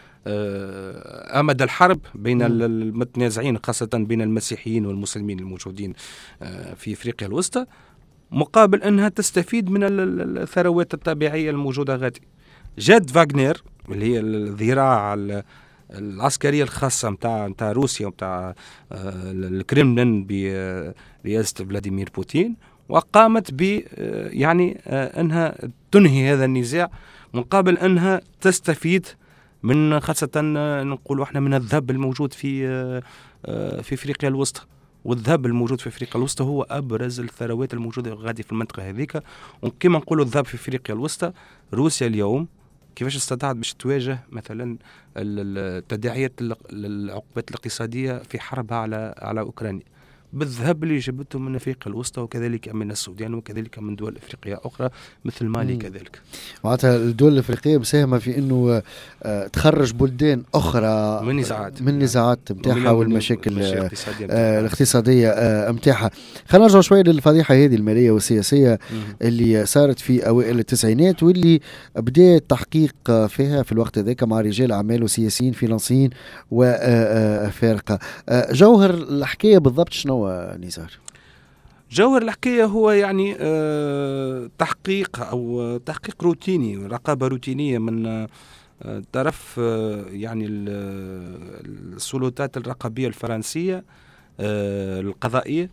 أمد الحرب بين المتنازعين، خاصة بين المسيحيين والمسلمين الموجودين في أفريقيا الوسطى، مقابل أنها تستفيد من الثروات الطبيعية الموجودة غادي. جاد فاغنر اللي هي الذراع العسكرية الخاصة متاع روسيا ومتاع الكرملين برئاسة فلاديمير بوتين، وقامت ب يعني أنها تنهي هذا النزاع مقابل أنها تستفيد من خاصة نقول احنا من الذهب الموجود في افريقيا الوسطى. والذهب الموجود في افريقيا الوسطى هو ابرز الثروات الموجوده غادي في المنطقه هذيك. وكما نقولوا الذهب في افريقيا الوسطى، روسيا اليوم كيفاش استطاعت باش تواجه مثلا التداعيات العقوبات الاقتصاديه في حربها على اوكرانيا بالذهب اللي جبته من افريقيا الوسطى، وكذلك من السودان، وكذلك من دول افريقيه اخرى مثل مالي كذلك. معناتها الدول الافريقيه مساهمه في انه تخرج بلدان اخرى من نزاعات نتاعها والمشاكل الاقتصاديه نتاعها. خلينا نرجع شويه للفضيحه هذه الماليه والسياسيه اللي صارت في اوائل التسعينات، واللي بدا التحقيق فيها في الوقت هذاك مع رجال اعمال وسياسيين فرنسيين وافارقه. جوهر الحكايه بالضبط شنو نزار؟ جوهر الحكاية هو يعني تحقيق روتيني، رقابة روتينية من طرف يعني السلطات الرقابية الفرنسية القضائية،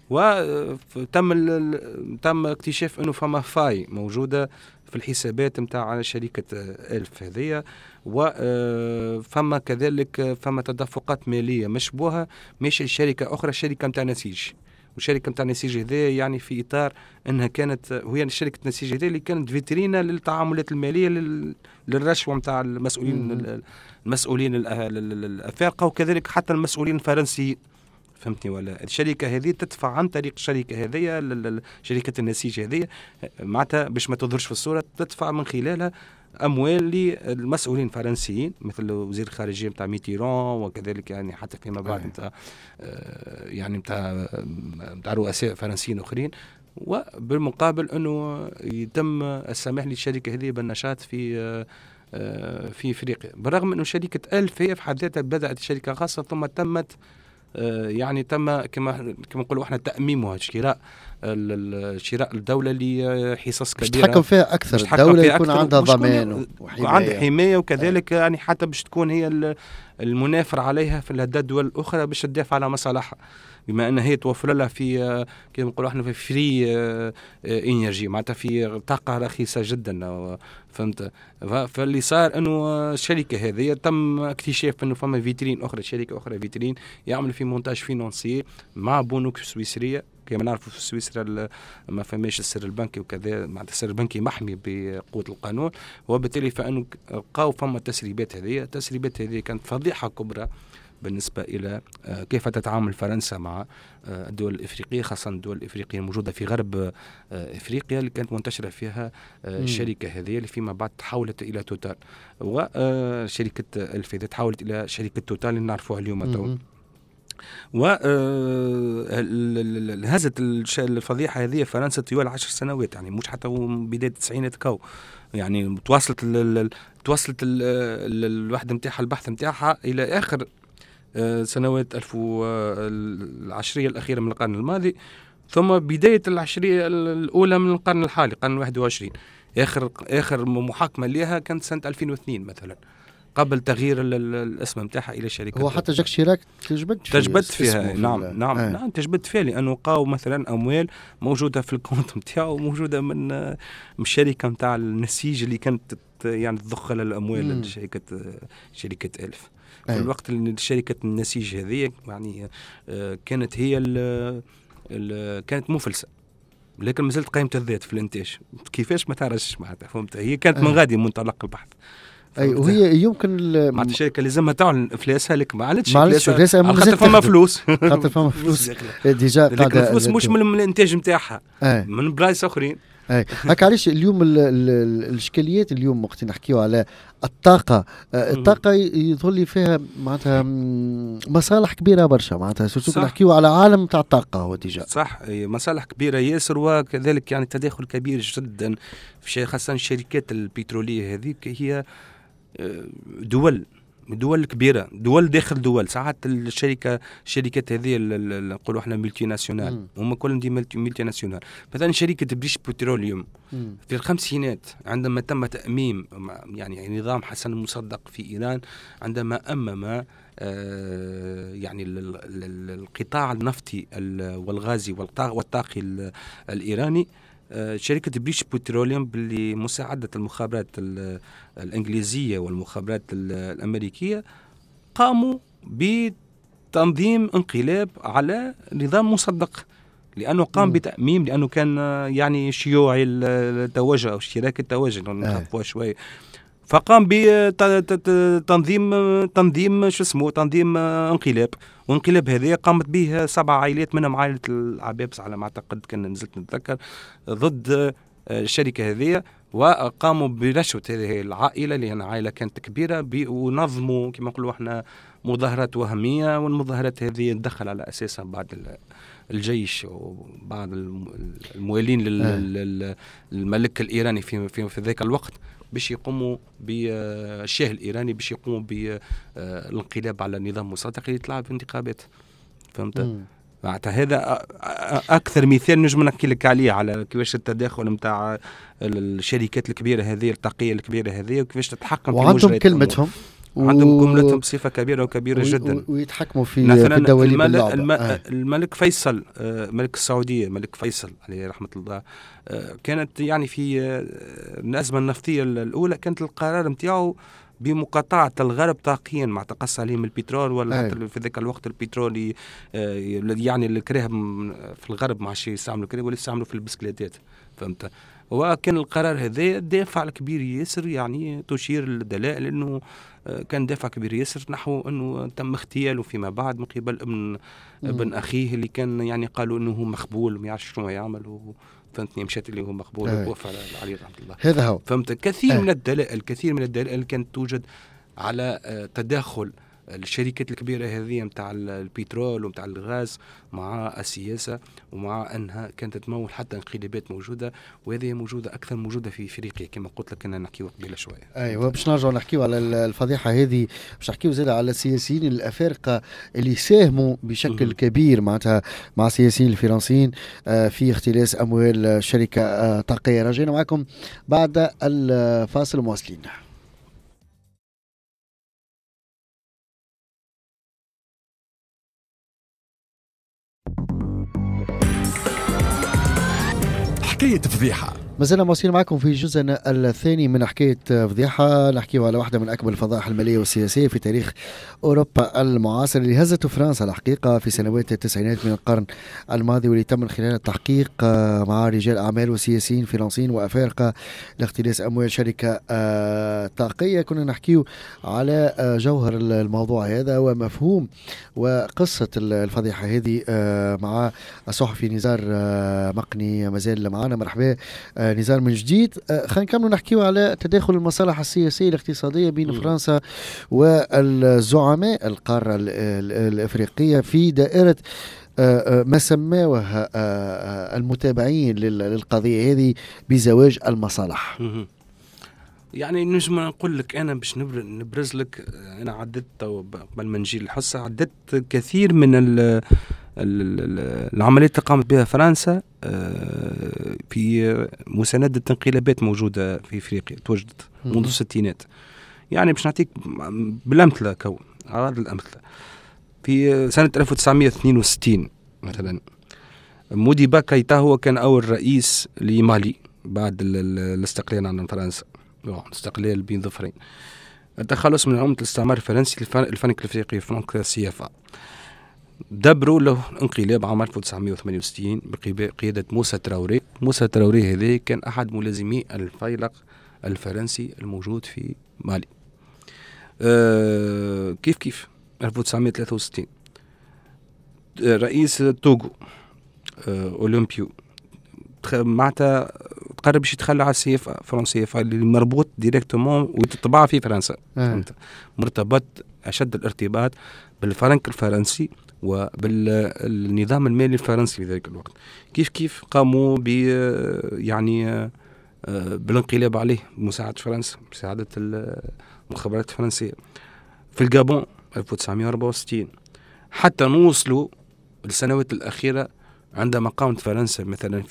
وتم اكتشاف انه فما فاي موجودة في الحسابات متاع شركة ألف هذية، وفما كذلك فما تدفقات مالية مشبوهة ماشي الشركة أخرى، شركة متاع نسيج. وشركة متاع نسيج هذية يعني في إطار أنها كانت وهي شركة نسيج هذية اللي كانت فيترينا للتعاملات المالية للرشوة متاع المسؤولين الأفارقة، وكذلك حتى المسؤولين الفرنسيين. فهمتني ولا؟ الشركة هذه تدفع عن طريق الشركة هذه، شركة النسيج هذه معناتها باش ما تظهرش في الصورة، تدفع من خلالها اموال للمسؤولين الفرنسيين مثل وزير الخارجيه نتاع ميتيران، وكذلك يعني حتى فيما بعد نتاع يعني نتاع رؤساء فرنسيين اخرين. وبالمقابل انه يتم السماح للشركه هذه بالنشاط في افريقيا، بالرغم انه شركه ألف هي في حد ذاتها بدات شركه خاصه، ثم تمت يعني تم كما نقولوا احنا تأميمها، شراء الدولة لحصص كبيرة باش تحكم فيها أكثر، الدولة يكون عندها ضمان وعندها حماية، وكذلك يعني حتى باش تكون هي المنافر عليها في الدول الأخرى باش تدافع على مصالحها، بما أن هي توفر لها في كما نقولوا احنا في فري انرجي، معناتها في طاقة رخيصة جدا، فهمت. فاللي صار انه الشركه هذه تم اكتشاف انه فما فيترين اخرى، شركه اخرى فيترين يعمل في مونتاج فينانسي مع بنوك سويسريه. كما نعرفوا في سويسرا ما فماش السر البنكي وكذا، معناتها السر البنكي محمي بقوه القانون، وبالتالي فانه لقاو فما التسريبات هذه كانت فضيحه كبرى بالنسبة إلى كيف تتعامل فرنسا مع الدول الإفريقية، خاصة الدول الإفريقية الموجودة في غرب إفريقيا اللي كانت منتشرة فيها الشركة هذه اللي فيما بعد تحولت إلى توتال، وشركة ألف تحولت إلى شركة توتال اللي نعرفوها اليوم. وهزت الفضيحة هذه فرنسا طوال 10 سنوات، يعني مش حتى بداية التسعينات يعني تواصلت الوحدة متاعها البحث متاعها إلى آخر سنوات العشرية الأخيرة من القرن الماضي، ثم بداية العشرية الأولى من القرن الحالي، القرن 21. آخر محاكمة لها كانت سنة 2002 مثلا، قبل تغيير الاسم متاعها إلى شركة. هو حتى جاك شيراك تجبد فيها. نعم تجبد فيها، لأنه قاو مثلا أموال موجودة في الكونت متاعه، موجودة من الشركة متاع النسيج اللي كانت يعني تضخ الأموال شركة ألف. في الوقت اللي شركة النسيج هذه يعني كانت هي كانت مفلسة، لكن مازالت قائمة الذات في الانتاج. كيفاش ما تعرفش معناتها، فهمت. هي كانت من غادي منطلق البحث. وهي يمكن مع الشركه لازمها تعلن افلاسها، لك ما عادتش افلاسها خاطر فما فلوس خاطر فما فلوس ديجا قاعده الفلوس مش من الانتاج نتاعها، من برايس اخرين. هكا علاش اليوم الاشكاليات اليوم وقت نحكيو على الطاقه يظل لي فيها معناتها مصالح كبيره برشا، معناتها سورتو نحكيو على عالم تاع الطاقه. هو ديجا صح، مصالح كبيره ياسر، وكذلك يعني تداخل كبير جدا في شيء، خاصه الشركات البتروليه هذيك هي دول كبيرة، دول داخل دول. ساعات الشركات هذه نقولوا احنا ملتي ناسيونال، هم كلهم دي ملتي ناسيونال. مثلا شركة بريش بتروليوم في الخمسينات عندما تم تأميم يعني نظام حسن مصدق في إيران، عندما أمم يعني القطاع النفطي والغازي والطاقي الإيراني، شركة بريش بتروليوم بمساعدة المخابرات الإنجليزية والمخابرات الأمريكية قاموا بتنظيم انقلاب على نظام مصدق، لأنه قام بتأميم، لأنه كان يعني شيوعي التوجه أو اشتراك التوجه نخفوها شوية، فقام بتنظيم تنظيم انقلاب. وانقلاب هذه قامت به 7 عائلات، منهم عائلة العبابس على ما أعتقد، كان نزلت نتذكر، ضد الشركة هذه، وقاموا برشوة هذه العائلة لأن عائلة كانت كبيرة، ونظموا كما نقولوا احنا مظاهرات وهمية، والمظاهرات هذه دخل على أساسها بعض الجيش وبعض الموالين للملك الإيراني في ذاك الوقت، باش يقوموا بالشاه الإيراني باش يقوموا بالانقلاب على النظام مصدق اللي يطلع في انتخابات، فهمت. هذا أكثر مثال نجم نحكي لك عليه، على كيفاش التداخل متاع الشركات الكبيرة هذه الطاقية الكبيرة هذه، وكيفاش تتحكم في مجريات، وعندهم كلمتهم كلمتهم بصفة كبيرة وكبيرة جدا، ويتحكموا في الدواليب اللعبة. الملك فيصل، ملك السعودية، ملك فيصل عليه رحمة الله، كانت يعني في الأزمة النفطية الأولى كانت القرار متاعه بمقاطعة الغرب طاقيا مع تقص عليهم البترول، ولا في ذاك الوقت البترول يعني اللي كراه في الغرب ما عادش يستعملوا كده، ولا يستعملوا في البسكليتات، فهمت. وكان القرار هذا دافع كبير ياسر، يعني تشير الدلائل أنه كان دافع كبير ياسر نحو أنه تم اغتياله فيما بعد من قبل ابن أخيه اللي كان يعني قالوا أنه مخبول وما يعرفش شنو يعمل فهمتني، مشات اللي هو مقبول وتوفى عليه رحمه الله. هذا هو فهمت. كثير من الدلائل كانت توجد على تداخل الشركات الكبيرة هذه متاع البترول ومتاع الغاز مع السياسة، ومع أنها كانت تمول حتى انقلابات موجودة، وهذه موجودة أكثر موجودة في إفريقيا كما قلت لك. أنا نحكي قبيله شوية. أيوة، باش نرجع نحكيو على الفضيحة هذه، باش نحكيو زاد على السياسيين الأفارقة اللي ساهموا بشكل كبير معناتها مع السياسيين الفرنسيين في اختلاس أموال شركة طاقية. رجعنا معكم بعد الفاصل مواصلين. حكاية فضيحة. ما زلنا مواصلين معكم في جزءنا الثاني من حكاية فضيحة، نحكي على واحدة من أكبر الفضائح المالية والسياسية في تاريخ أوروبا المعاصر، اللي هزته فرنسا الحقيقة في سنوات التسعينات من القرن الماضي، واللي تم من خلال التحقيق مع رجال أعمال وسياسيين فرنسيين وأفارقة لاختلاس أموال شركة طاقية. كنا نحكيو على جوهر الموضوع هذا ومفهوم وقصة الفضيحة هذه مع الصحفي نزار مقني. مازال معنا، مرحبا نزار من جديد. خلينا نكمل نحكيو على تداخل المصالح السياسية الاقتصادية بين فرنسا والزعماء القارة الأفريقية في دائرة ما سماوها المتابعين للقضية هذه بزواج المصالح. يعني نجم نقول لك أنا باش نبرز لك، أنا عدت قبل ما نجي الحصة عدت كثير من العمليات اللي قامت بها فرنسا في مساندة انقلابات موجودة في إفريقيا توجدت منذ الستينات. يعني باش نعطيك بالأمثلة أعراض الأمثلة. في سنة 1962 مثلا موديبا كايتا هو كان أول رئيس لمالي بعد الاستقلال عن فرنسا، استقلال بين ظفرين، التخلص من عملة الاستعمار الفرنسي الفرنك الأفريقي فرنك سيافا. دبروا له انقلاب عام 1968 بقيادة موسى تراوري. موسى تراوري هذا كان أحد ملازمي الفيلق الفرنسي الموجود في مالي. كيف 1963 رئيس توغو أولمبيو معناتها تقرب باش يتخلى على السيافة الفرنسية اللي مربوط ديريكتومون وتطبع في فرنسا. مرتبط أشد الارتباط بالفرنك الفرنسي وبالنظام المالي الفرنسي في ذلك الوقت. كيف قاموا يعني بالانقلاب عليه بمساعدة فرنسا، بمساعدة المخابرات الفرنسية. في الجابون 1964 حتى نوصلوا السنوات الأخيرة عندما قامت فرنسا مثلا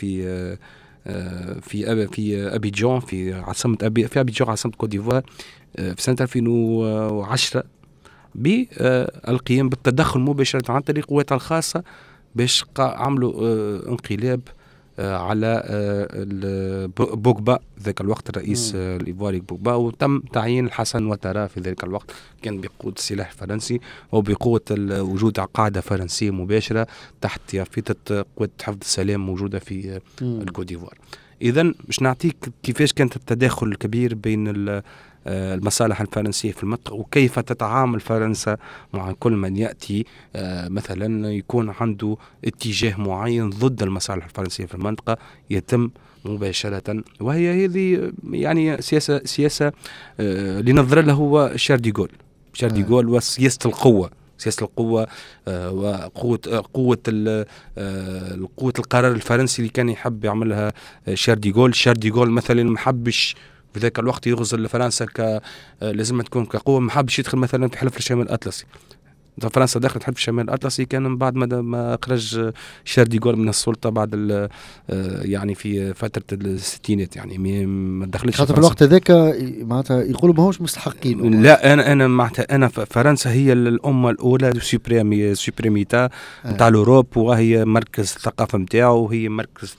في أبيجان في أبيجان عاصمة كوت ديفوار في سنة 2010 بالقيام بالتدخل مباشرة عن طريق قواتها الخاصة باش عملوا انقلاب على بوغبا ذاك الوقت الرئيس الإيفواري بوغبا، وتم تعيين الحسن وترا في ذلك الوقت كان بقوة السلاح الفرنسي وبقوة وجود قاعدة فرنسية مباشرة تحت يافطة قوة حفظ السلام موجودة في الكوت ديفوار. إذن مش نعطيك كيفاش كانت التداخل الكبير بين المصالح الفرنسية في المنطقة، وكيف تتعامل فرنسا مع كل من يأتي مثلا يكون عنده اتجاه معين ضد المصالح الفرنسية في المنطقة يتم مباشرة. وهي هذه يعني سياسة لنظر له هو شارل دي غول وسياسة القوة، سياسة القوة وقوة القوة القرار الفرنسي اللي كان يحب يعملها شارل دي غول مثلا محبش في ذاك الوقت يغزل لفرنسا لازم تكون كقوة، ما حبش يدخل مثلا في حلف الشمال الأطلسي. فرنسا دخلت حلف الشمال الأطلسي كان من بعد ما خرج شارل دي غول من السلطة بعد يعني في فترة الستينات، يعني ما دخلتش في الوقت هذاك معناتها يقولوا ما هوش مستحقين. لا أنا معناتها أنا فرنسا هي الأمة الأولى سوبريميتا نتاع الأوروب، وهي مركز الثقافة نتاعو، وهي مركز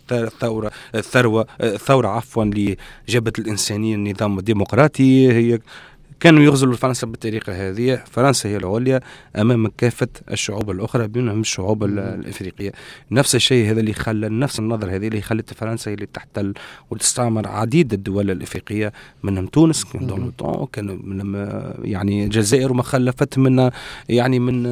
الثورة عفوا اللي جابت الإنسانية النظام الديمقراطي. هي كانوا يغزلوا فرنسا بالطريقة هذه. فرنسا هي العليا أمام كافة الشعوب الأخرى منهم الشعوب الإفريقية. نفس الشيء هذا اللي خلى نفس النظرة هذه اللي خلت فرنسا اللي تحتل وتستعمر عديد الدول الإفريقية منهم تونس كان يعني الجزائر وما خلفت من يعني من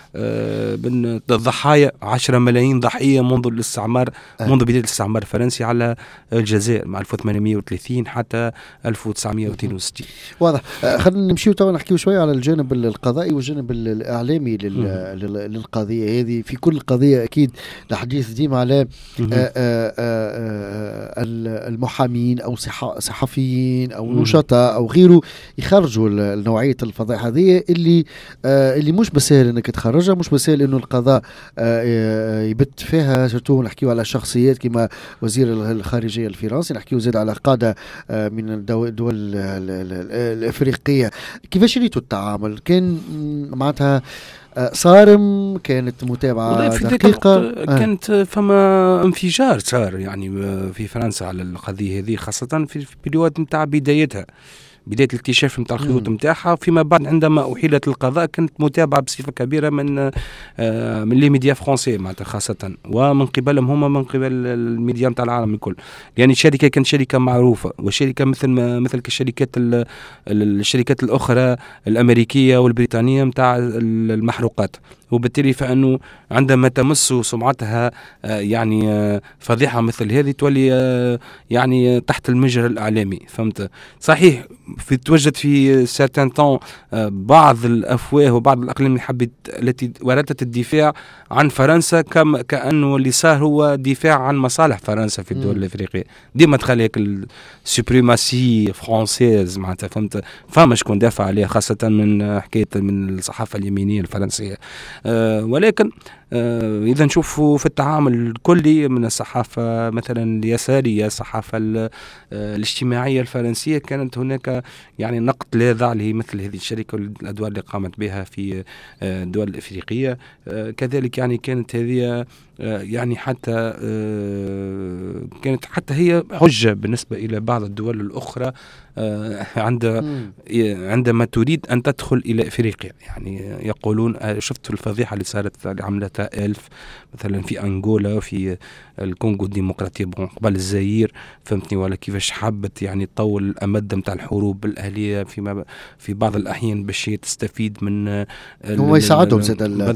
الضحايا 10 ملايين ضحية منذ الاستعمار منذ بداية الاستعمار الفرنسي على الجزائر مع 1830 حتى 1962. واضح. خلينا نمشي تو نحكيو شوية على الجانب القضائي والجانب الإعلامي للقضية هذه. في كل قضية أكيد الحديث ديما على المحامين أو صحفيين أو نشطاء أو غيره يخرجوا نوعية الفضائح هذه اللي مش بسهل انك تخرجها، مش بسهل انه القضاء يبت فيها. سورتو نحكيو على شخصيات كما وزير الخارجية الفرنسي، نحكيو زاد على قادة من الدول الافريقية. كيفاش ريتوا التعامل؟ كان معناتها صارم؟ كانت متابعة دقيقة؟ كانت فما انفجار صار يعني في فرنسا على القضية هذه، خاصة في البريود نتاع بداية الاكتشاف نتاع الخيوط نتاعها. فيما بعد عندما أحيلت القضاء كانت متابعة بصفة كبيرة من لي ميديا فرنسي معناتها خاصة، ومن قبلهم هما من قبل الميديا نتاع العالم الكل. يعني الشركة كانت شركة معروفة، وشركة مثل الشركات الأخرى الأمريكية والبريطانية نتاع المحروقات، وبالتالي فانه عندما تمس سمعتها يعني فضيحه مثل هذه تولي يعني تحت المجرى الاعلامي. فهمت؟ صحيح في توجد في سيرتان طون بعض الافواه وبعض الاقلام التي وردت الدفاع عن فرنسا كانه اللي صار هو دفاع عن مصالح فرنسا في الدول الافريقيه. ديما تخلي هيك السوبريماسي فرانسيز معناتها. فهمت؟ فما شكون دافع عليها خاصه من حكايه من الصحافه اليمينيه الفرنسيه. ولكن إذا نشوفوا في التعامل الكلي من الصحافة مثلا اليسارية، الصحافة الاجتماعية الفرنسية، كانت هناك يعني نقد لاذع مثل هذه الشركة والأدوار اللي قامت بها في الدول الإفريقية. كذلك يعني كانت هذه يعني كانت حتى هي حجة بالنسبة إلى بعض الدول الأخرى عندما تريد أن تدخل إلى إفريقيا. يعني يقولون شفت الفضيحة اللي صارت اللي عملتها ألف مثلا في أنغولا وفي الكونغو الديمقراطية قبل الزاير. فهمتني؟ ولا كيفاش حبت يعني تطول الأمد متاع الحروب الأهلية في بعض الأحيان باش تستفيد من هو يساعدهم زاد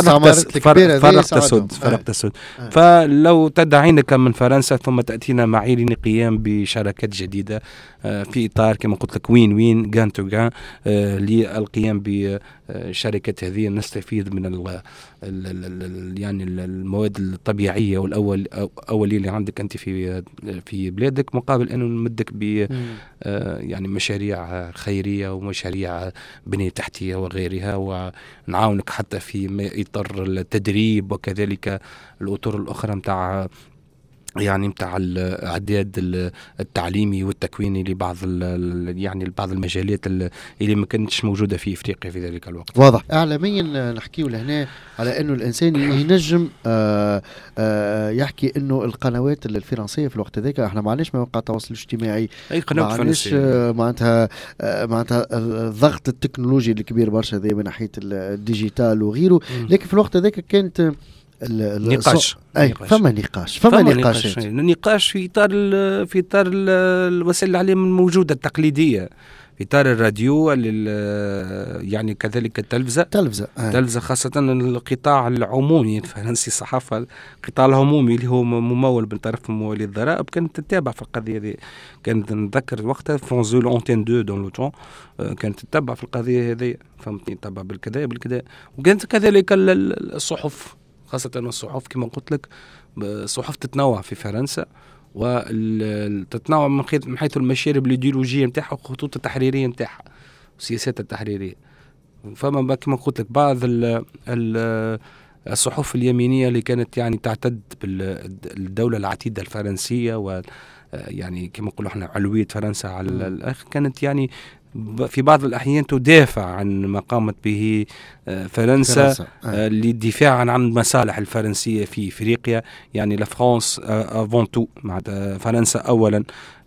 فرق تسود. فلو تدعينك من فرنسا ثم تأتينا معايير القيام بشراكات جديدة في إطار كما قلت لك وين جان تو جان للقيام بشركات هذه نستفيد من يعني المواد الطبيعية والأولية اللي عندك أنت في بلادك، مقابل أنه نمدك ب يعني مشاريع خيرية ومشاريع بنية تحتية وغيرها، ونعاونك حتى في إطار التدريب وكذلك الأطر الأخرى متاع يعني متاع الإعداد التعليمي والتكويني لبعض يعني بعض المجالات اللي ما كانتش موجودة في إفريقيا في ذلك الوقت. واضح. إعلاميا نحكيه لهنا على أنه الإنسان ينجم يحكي أنه القنوات الفرنسية في الوقت ذاك احنا معناش مواقع التواصل الاجتماعي، أي قناة فرنسية معناتها الضغط التكنولوجي الكبير برشا ذي من ناحية الديجيتال وغيره. لكن في الوقت ذاك كانت النقاش فما نقاش في اطار الوسائل الاعلام الموجوده التقليديه، في اطار الراديو يعني كذلك التلفزه خاصه القطاع العمومي الفرنسي، الصحافه القطاع العمومي اللي هو ممول من طرف ممولي الضرائب كانت تتابع في القضيه هذه. كانت نتذكر وقتها فرونزو لونتين 2 دون لو طون كانت تتابع في القضيه هذه. فهمتني؟ تتابع بالكذا وكانت كذلك الصحف، خاصة الصحف كما قلت لك صحف تتنوع في فرنسا، والتتنوع من حيث المشارب الإيديولوجية نتاعها والخطوط التحريرية نتاعها والسياسات التحريرية. فما كما قلت لك بعض الصحف اليمينية اللي كانت يعني تعتد بالدولة العتيدة الفرنسية، ويعني كما نقولوا احنا علوية فرنسا على الآخر، كانت يعني في بعض الأحيان تدافع عن ما قامت به فرنسا للدفاع عن المصالح الفرنسية في إفريقيا. يعني لفرانس افون تو، فرنسا أولا.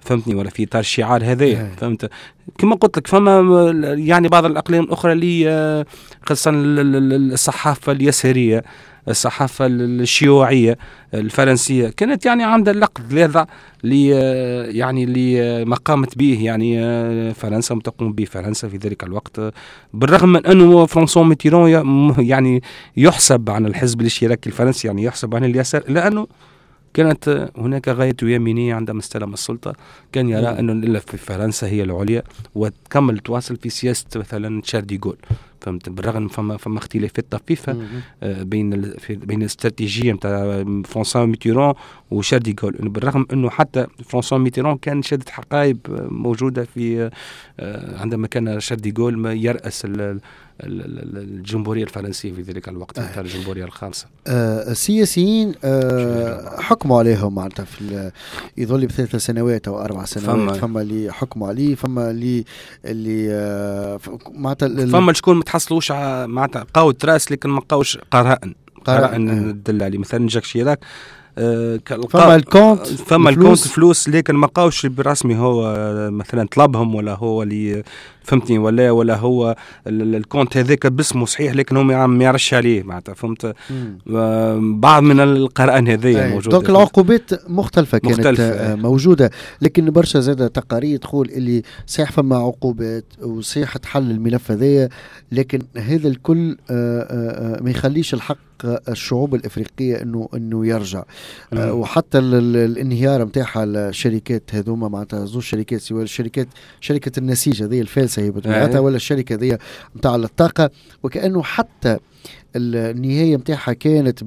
فهمتني، ولا في اطار الشعار هذايا. فهمت كما قلت لك فما يعني بعض الاقلام الاخرى اللي خاصه الصحافه اليساريه، الصحافه الشيوعيه الفرنسيه كانت يعني عندها اللقب لاذع يعني لما قامت به يعني فرنسا وتقوم به فرنسا في ذلك الوقت، بالرغم من انه فرانسوا ميتيرون يعني يحسب عن الحزب الاشتراكي الفرنسي، يعني يحسب عن اليسار، لانه كانت هناك غاية يمينية عندما استلم السلطة. كان يرى أن إلا في فرنسا هي العليا، وتكمل تواصل في سياسة مثلا شارل دي غول. فهمت، بالرغم فما اختلافات طفيفة بين الاستراتيجية نتاع فرانسوا ميتيرون وشارل دي غول، بالرغم أنه حتى فرانسوا ميتيرون كان شهادة حقائب موجودة في عندما كان شارل دي غول يرأس الجمهورية الفرنسية في ذلك الوقت، الجمهورية الخامسة. السياسيين حكموا عليهم معناتها في يظل ب3 سنوات أو 4 سنوات. فما اللي حكموا عليه، فما اللي معناتها فما شكون متحصلوش معناتها قاو تراس لكن ما قاوش قرائن تدل عليه. مثلا جاك شيراك فما الكونت فلوس لكن ما قاوش برسمي هو مثلا طلبهم، ولا هو اللي فهمتني، ولا هو الكونت هذاك باسمه صحيح لكن هو ما يعرفش عليه معناتها. فهمت، بعض من القرائن هذه موجوده. دونك العقوبات مختلفه كانت موجوده، لكن برشا زاد تقارير تقول اللي صحيح فما عقوبات وصحيح تحل الملف هذايا، لكن هذا الكل ما يخليش الحق الشعوب الافريقيه انه يرجع. وحتى الانهيار نتاعها الشركات هذوما معناتها زوج شركات، سواء شركه النسيج هذه الفالسه هي بطبيعتها، ولا الشركه هذه نتاع الطاقه، وكانه حتى النهايه نتاعها كانت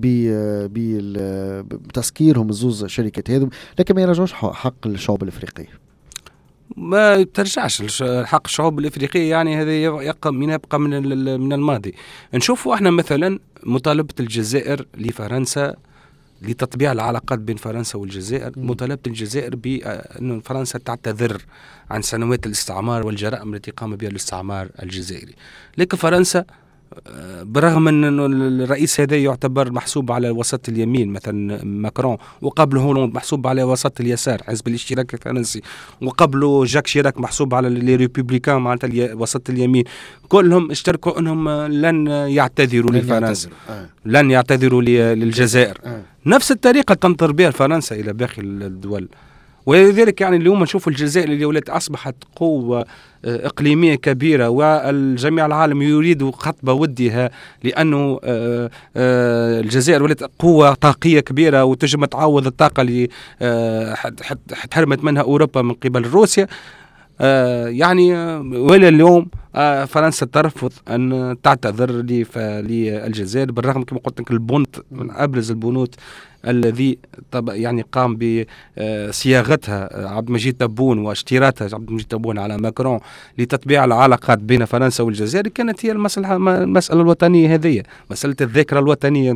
بتسكيرهم الزوز شركات هذوما، لكن ما يرجعوش حق الشعوب الافريقيه. ما ترجعش حق الشعوب الافريقيه، يعني هذا يبقى من الماضي. نشوفوا احنا مثلا مطالبه الجزائر لفرنسا لتطبيع العلاقات بين فرنسا والجزائر، مطالبه الجزائر بأن فرنسا تعتذر عن سنوات الاستعمار والجرائم التي قام بها الاستعمار الجزائري. لكن فرنسا برغم أن الرئيس هذا يعتبر محسوب على وسط اليمين مثلا ماكرون، وقبله هولوند محسوب على وسط اليسار حزب الاشتراك الفرنسي، وقبله جاك شيراك محسوب على لي ريبوبليكان معناتها وسط اليمين، كلهم اشتركوا أنهم لن يعتذروا لفرنسا، لن يعتذروا للجزائر. نفس الطريقة تنظر بها فرنسا إلى باقي الدول. ولذلك يعني اليوم نشوف الجزائر اللي أصبحت قوة إقليمية كبيرة، والجميع العالم يريد خطبة ودها، لأنه الجزائر ولت قوة طاقية كبيرة وتجم تعوض الطاقة اللي حرمت منها أوروبا من قبل روسيا. يعني ولا اليوم فرنسا ترفض أن تعتذر للجزائر، بالرغم كما قلت لك البنط من أبرز البنوط الذي يعني قام بصياغتها عبد المجيد تبون واشتراطها عبد المجيد تبون على ماكرون لتطبيع العلاقات بين فرنسا والجزائر كانت هي المسألة الوطنية هذه، مسألة الذاكرة الوطنية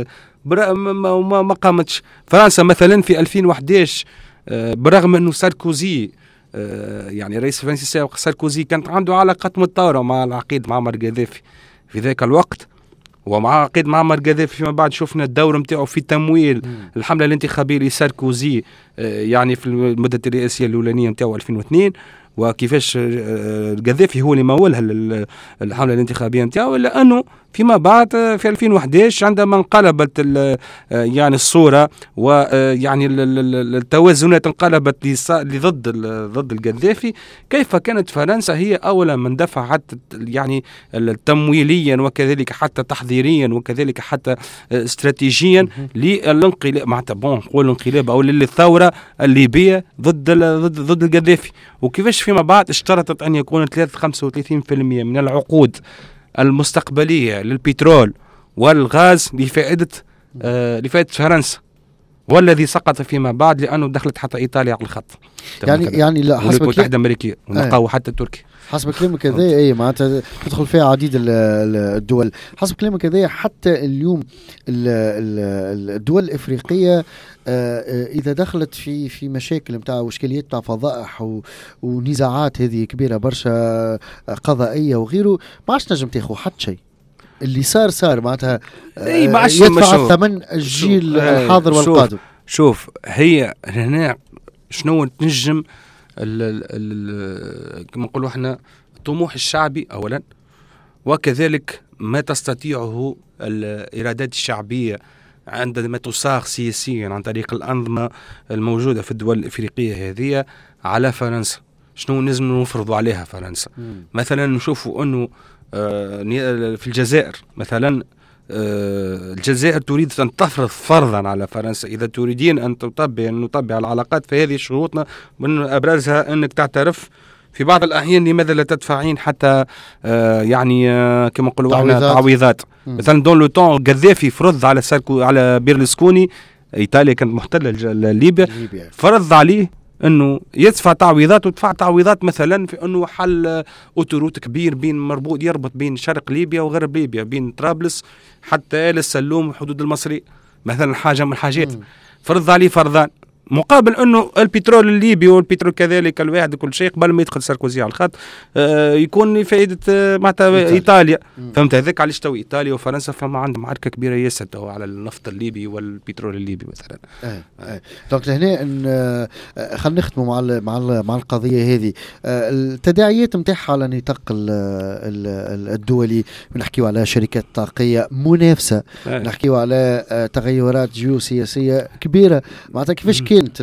ما قامتش فرنسا مثلا في 2011 برغم أنه ساركوزي يعني رئيس فرنسي ساركوزي كانت عنده علاقات متطورة مع العقيد معمر قذافي في ذاك الوقت، ومع عقيد معمر قذافي فيما بعد شفنا الدور متاعه في تمويل الحملة الانتخابية لساركوزي يعني في المدة الرئاسية الأولانية متاعه 2002، وكيفاش القذافي هو اللي مولها الحملة الانتخابية متاعه، لأنه فيما بعد في 2011 عندما انقلبت يعني الصورة ويعني التوازنات انقلبت ضد القذافي، كيف كانت فرنسا هي أولا من دفعت يعني تمويليا وكذلك حتى تحضيريا وكذلك حتى استراتيجيا للانقلاب نقول الانقلاب أو للثورة الليبية ضد القذافي، وكيفاش فيما بعد اشترطت أن يكون 35% من العقود المستقبلية للبترول والغاز لفائدة فرنسا، والذي سقط فيما بعد لأنه دخلت حتى إيطاليا على الخط. يعني لا حسب الولايات المتحدة الأمريكية ونقاو حتى تركيا. حسب كلامك هذا اي معناتها تدخل فيها عديد الدول. حسب كلامك هذا حتى اليوم الدول الافريقيه اذا دخلت في مشاكل نتاع واشكاليات نتاع فضائح ونزاعات هذه كبيره برشا قضائيه وغيره، ما عادش نجم تاخذ حتى شيء. اللي صار معناتها يدفع الثمن الجيل الحاضر والقادم. شوف هي هنا شنو تنجم كما نقولوا احنا الطموح الشعبي أولا، وكذلك ما تستطيعه الإرادات الشعبية عندما تصاغ سياسيا عن طريق الأنظمة الموجودة في الدول الإفريقية هذه على فرنسا. شنو لازم نفرضوا عليها فرنسا؟ مثلا نشوفوا أنه في الجزائر مثلا، الجزائر تريد أن تفرض فرضا على فرنسا، إذا تريدين أن نطبع العلاقات فهذه شروطنا، من أبرزها أنك تعترف في بعض الأحيان لماذا لا تدفعين حتى يعني كما نقولوا تعويضات. مثلا دون لو طون قذافي فرض على بيرلسكوني، إيطاليا كانت محتلة ليبيا، فرض عليه انه يدفع تعويضات، ودفع تعويضات مثلا في انه حل اوتوروت كبير بين مربوط يربط بين شرق ليبيا وغرب ليبيا، بين طرابلس حتى للسلوم وحدود المصري مثلا، حاجه من الحاجات فرض عليه فرضان، مقابل انه البترول الليبي والبترول كذلك الواحد كل شيء قبل ما يدخل ساركوزي على الخط يكون فائده معناتها ايطاليا. فهمت هذاك علاش تو ايطاليا وفرنسا فما عندهم معركه كبيره ياسر تو على النفط الليبي والبترول الليبي مثلا. دونك هنا خلينا نختموا مع القضيه هذه، التداعيات نتاعها على نطاق الدولي. نحكيو على شركات طاقيه منافسه، نحكيو على تغيرات جيوسياسيه كبيره، معناتها كيفاش كانت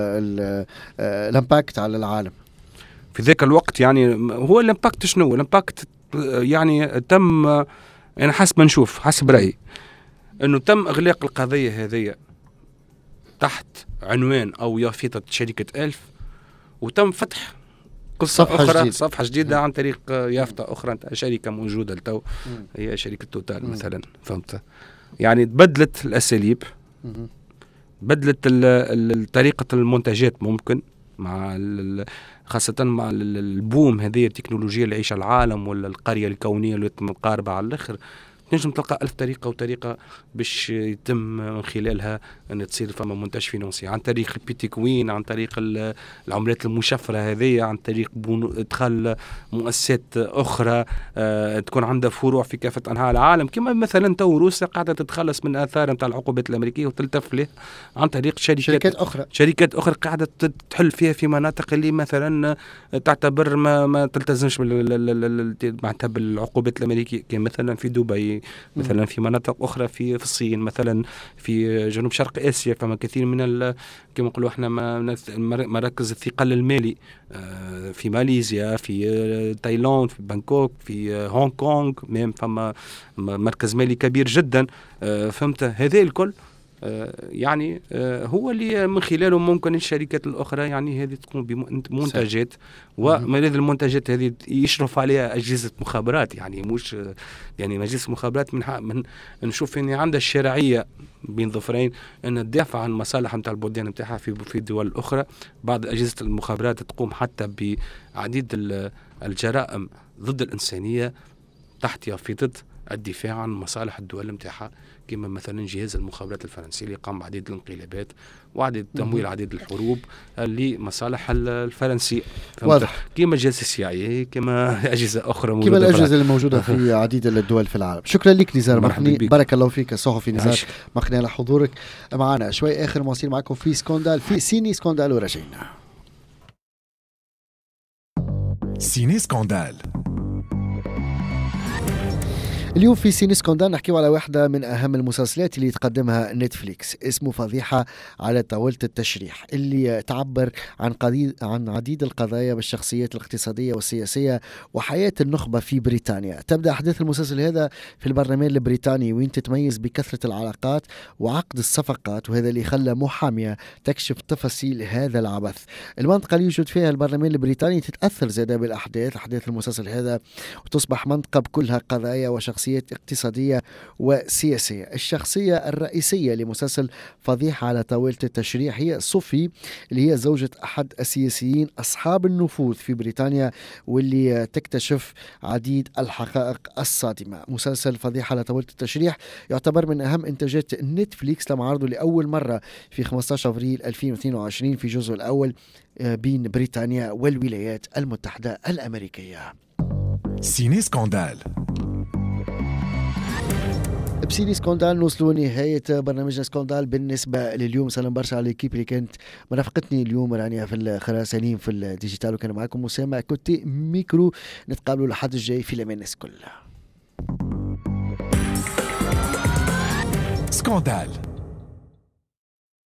الامباكت على العالم في ذاك الوقت؟ يعني هو الامباكت شنو؟ الامباكت يعني تم، يعني حسب ما نشوف حسب رأيي انه تم اغلاق القضية هذه تحت عنوان او يافطة شركة ألف، وتم فتح قصة أخرى، صفحة جديدة عن طريق يافطة أخرى شركة موجودة لتو هي شركة توتال مثلا. فهمت؟ يعني تبدلت الأساليب، بدلت طريقة المنتجات، ممكن مع خاصة مع البوم هذه التكنولوجيا اللي يعيشها العالم، ولا القرية الكونية اللي مقاربة على الآخر، نجم تلقى 1000 طريقة وطريقة باش يتم من خلالها أن تصير فما منتج فينانسي، عن طريق البيتكوين، عن طريق العملات المشفرة هذه، عن طريق إدخال مؤسسات أخرى تكون عندها فروع في كافة أنحاء العالم، كما مثلا تو روسيا قاعدة تتخلص من آثار نتاع العقوبات الأمريكية وتلتف له عن طريق شركات أخرى قاعدة تحل فيها في مناطق اللي مثلا تعتبر ما تلتزمش معناتها بالعقوبات الأمريكية، كما مثلا في دبي، مثلا في مناطق أخرى في الصين، مثلا في جنوب شرق آسيا، فما كثير من كما نقولوا احنا مراكز الثقل المالي في ماليزيا، في تايلاند، في بانكوك، في هونغ كونغ، ميم فما مركز مالي كبير جدا. فهمت؟ هذه الكل يعني هو اللي من خلاله ممكن الشركات الأخرى يعني هذه تقوم بمنتجات، ومن هذه المنتجات هذه يشرف عليها أجهزة مخابرات، يعني مش يعني أجهزة مخابرات من نشوف إن عندها الشرعية بين ظفرين أن تدافع عن مصالح متاع البلدان متاعها في الدول الأخرى. بعض أجهزة المخابرات تقوم حتى بعديد الجرائم ضد الإنسانية تحت يافطة الدفاع عن مصالح الدول متاعها، كما مثلا جهاز المخابرات الفرنسي اللي قام بعديد الانقلابات وعديد تمويل عديد الحروب لمصالح الفرنسية. كما جهاز السياي، كما أجهزة أخرى موجودة، كما الأجهزة الموجودة في عديد الدول في العالم. شكرا لك نزار مقني، بارك الله فيك صحفي نزار مقني على حضورك معنا. شوي آخر مواصيل معكم في سكوندال، في سيني سكوندال، ورجعنا سيني سكوندال. اليوم في سيني سكوندال نحكيو على واحدة من أهم المسلسلات اللي تقدمها نتفليكس، اسمه فضيحة على طاولة التشريح، اللي تعبر عن عديد القضايا بالشخصيات الاقتصادية والسياسية وحياة النخبة في بريطانيا. تبدأ أحداث المسلسل هذا في البرلمان البريطاني، وين تتميز بكثرة العلاقات وعقد الصفقات، وهذا اللي خلى محامية تكشف تفاصيل هذا العبث. المنطقة اللي يوجد فيها البرلمان البريطاني تتأثر زادة أحداث المسلسل هذا، وتصبح منطقة بكلها قضايا وشخصيات اقتصادية وسياسية. الشخصية الرئيسية لمسلسل فضيحة على طاولة التشريح هي صوفي، اللي هي زوجة أحد السياسيين أصحاب النفوذ في بريطانيا، واللي تكتشف عديد الحقائق الصادمة. مسلسل فضيحة على طاولة التشريح يعتبر من أهم إنتاجات نتفليكس، تم عرضه لأول مرة في 15 أبريل 2022 في جزء الأول بين بريطانيا والولايات المتحدة الأمريكية. سيني سكوندال. بسيني سكوندال نوصلوا نهاية برنامجنا سكوندال بالنسبة لليوم. سلام برشا على الكيب اللي كانت مرافقتني اليوم يعني في الخرا سليم في الديجيتال، وكان معكم مسامع كوتي ميكرو. نتقابلوا الحد الجاي في الأمان الناس كلها. سكوندال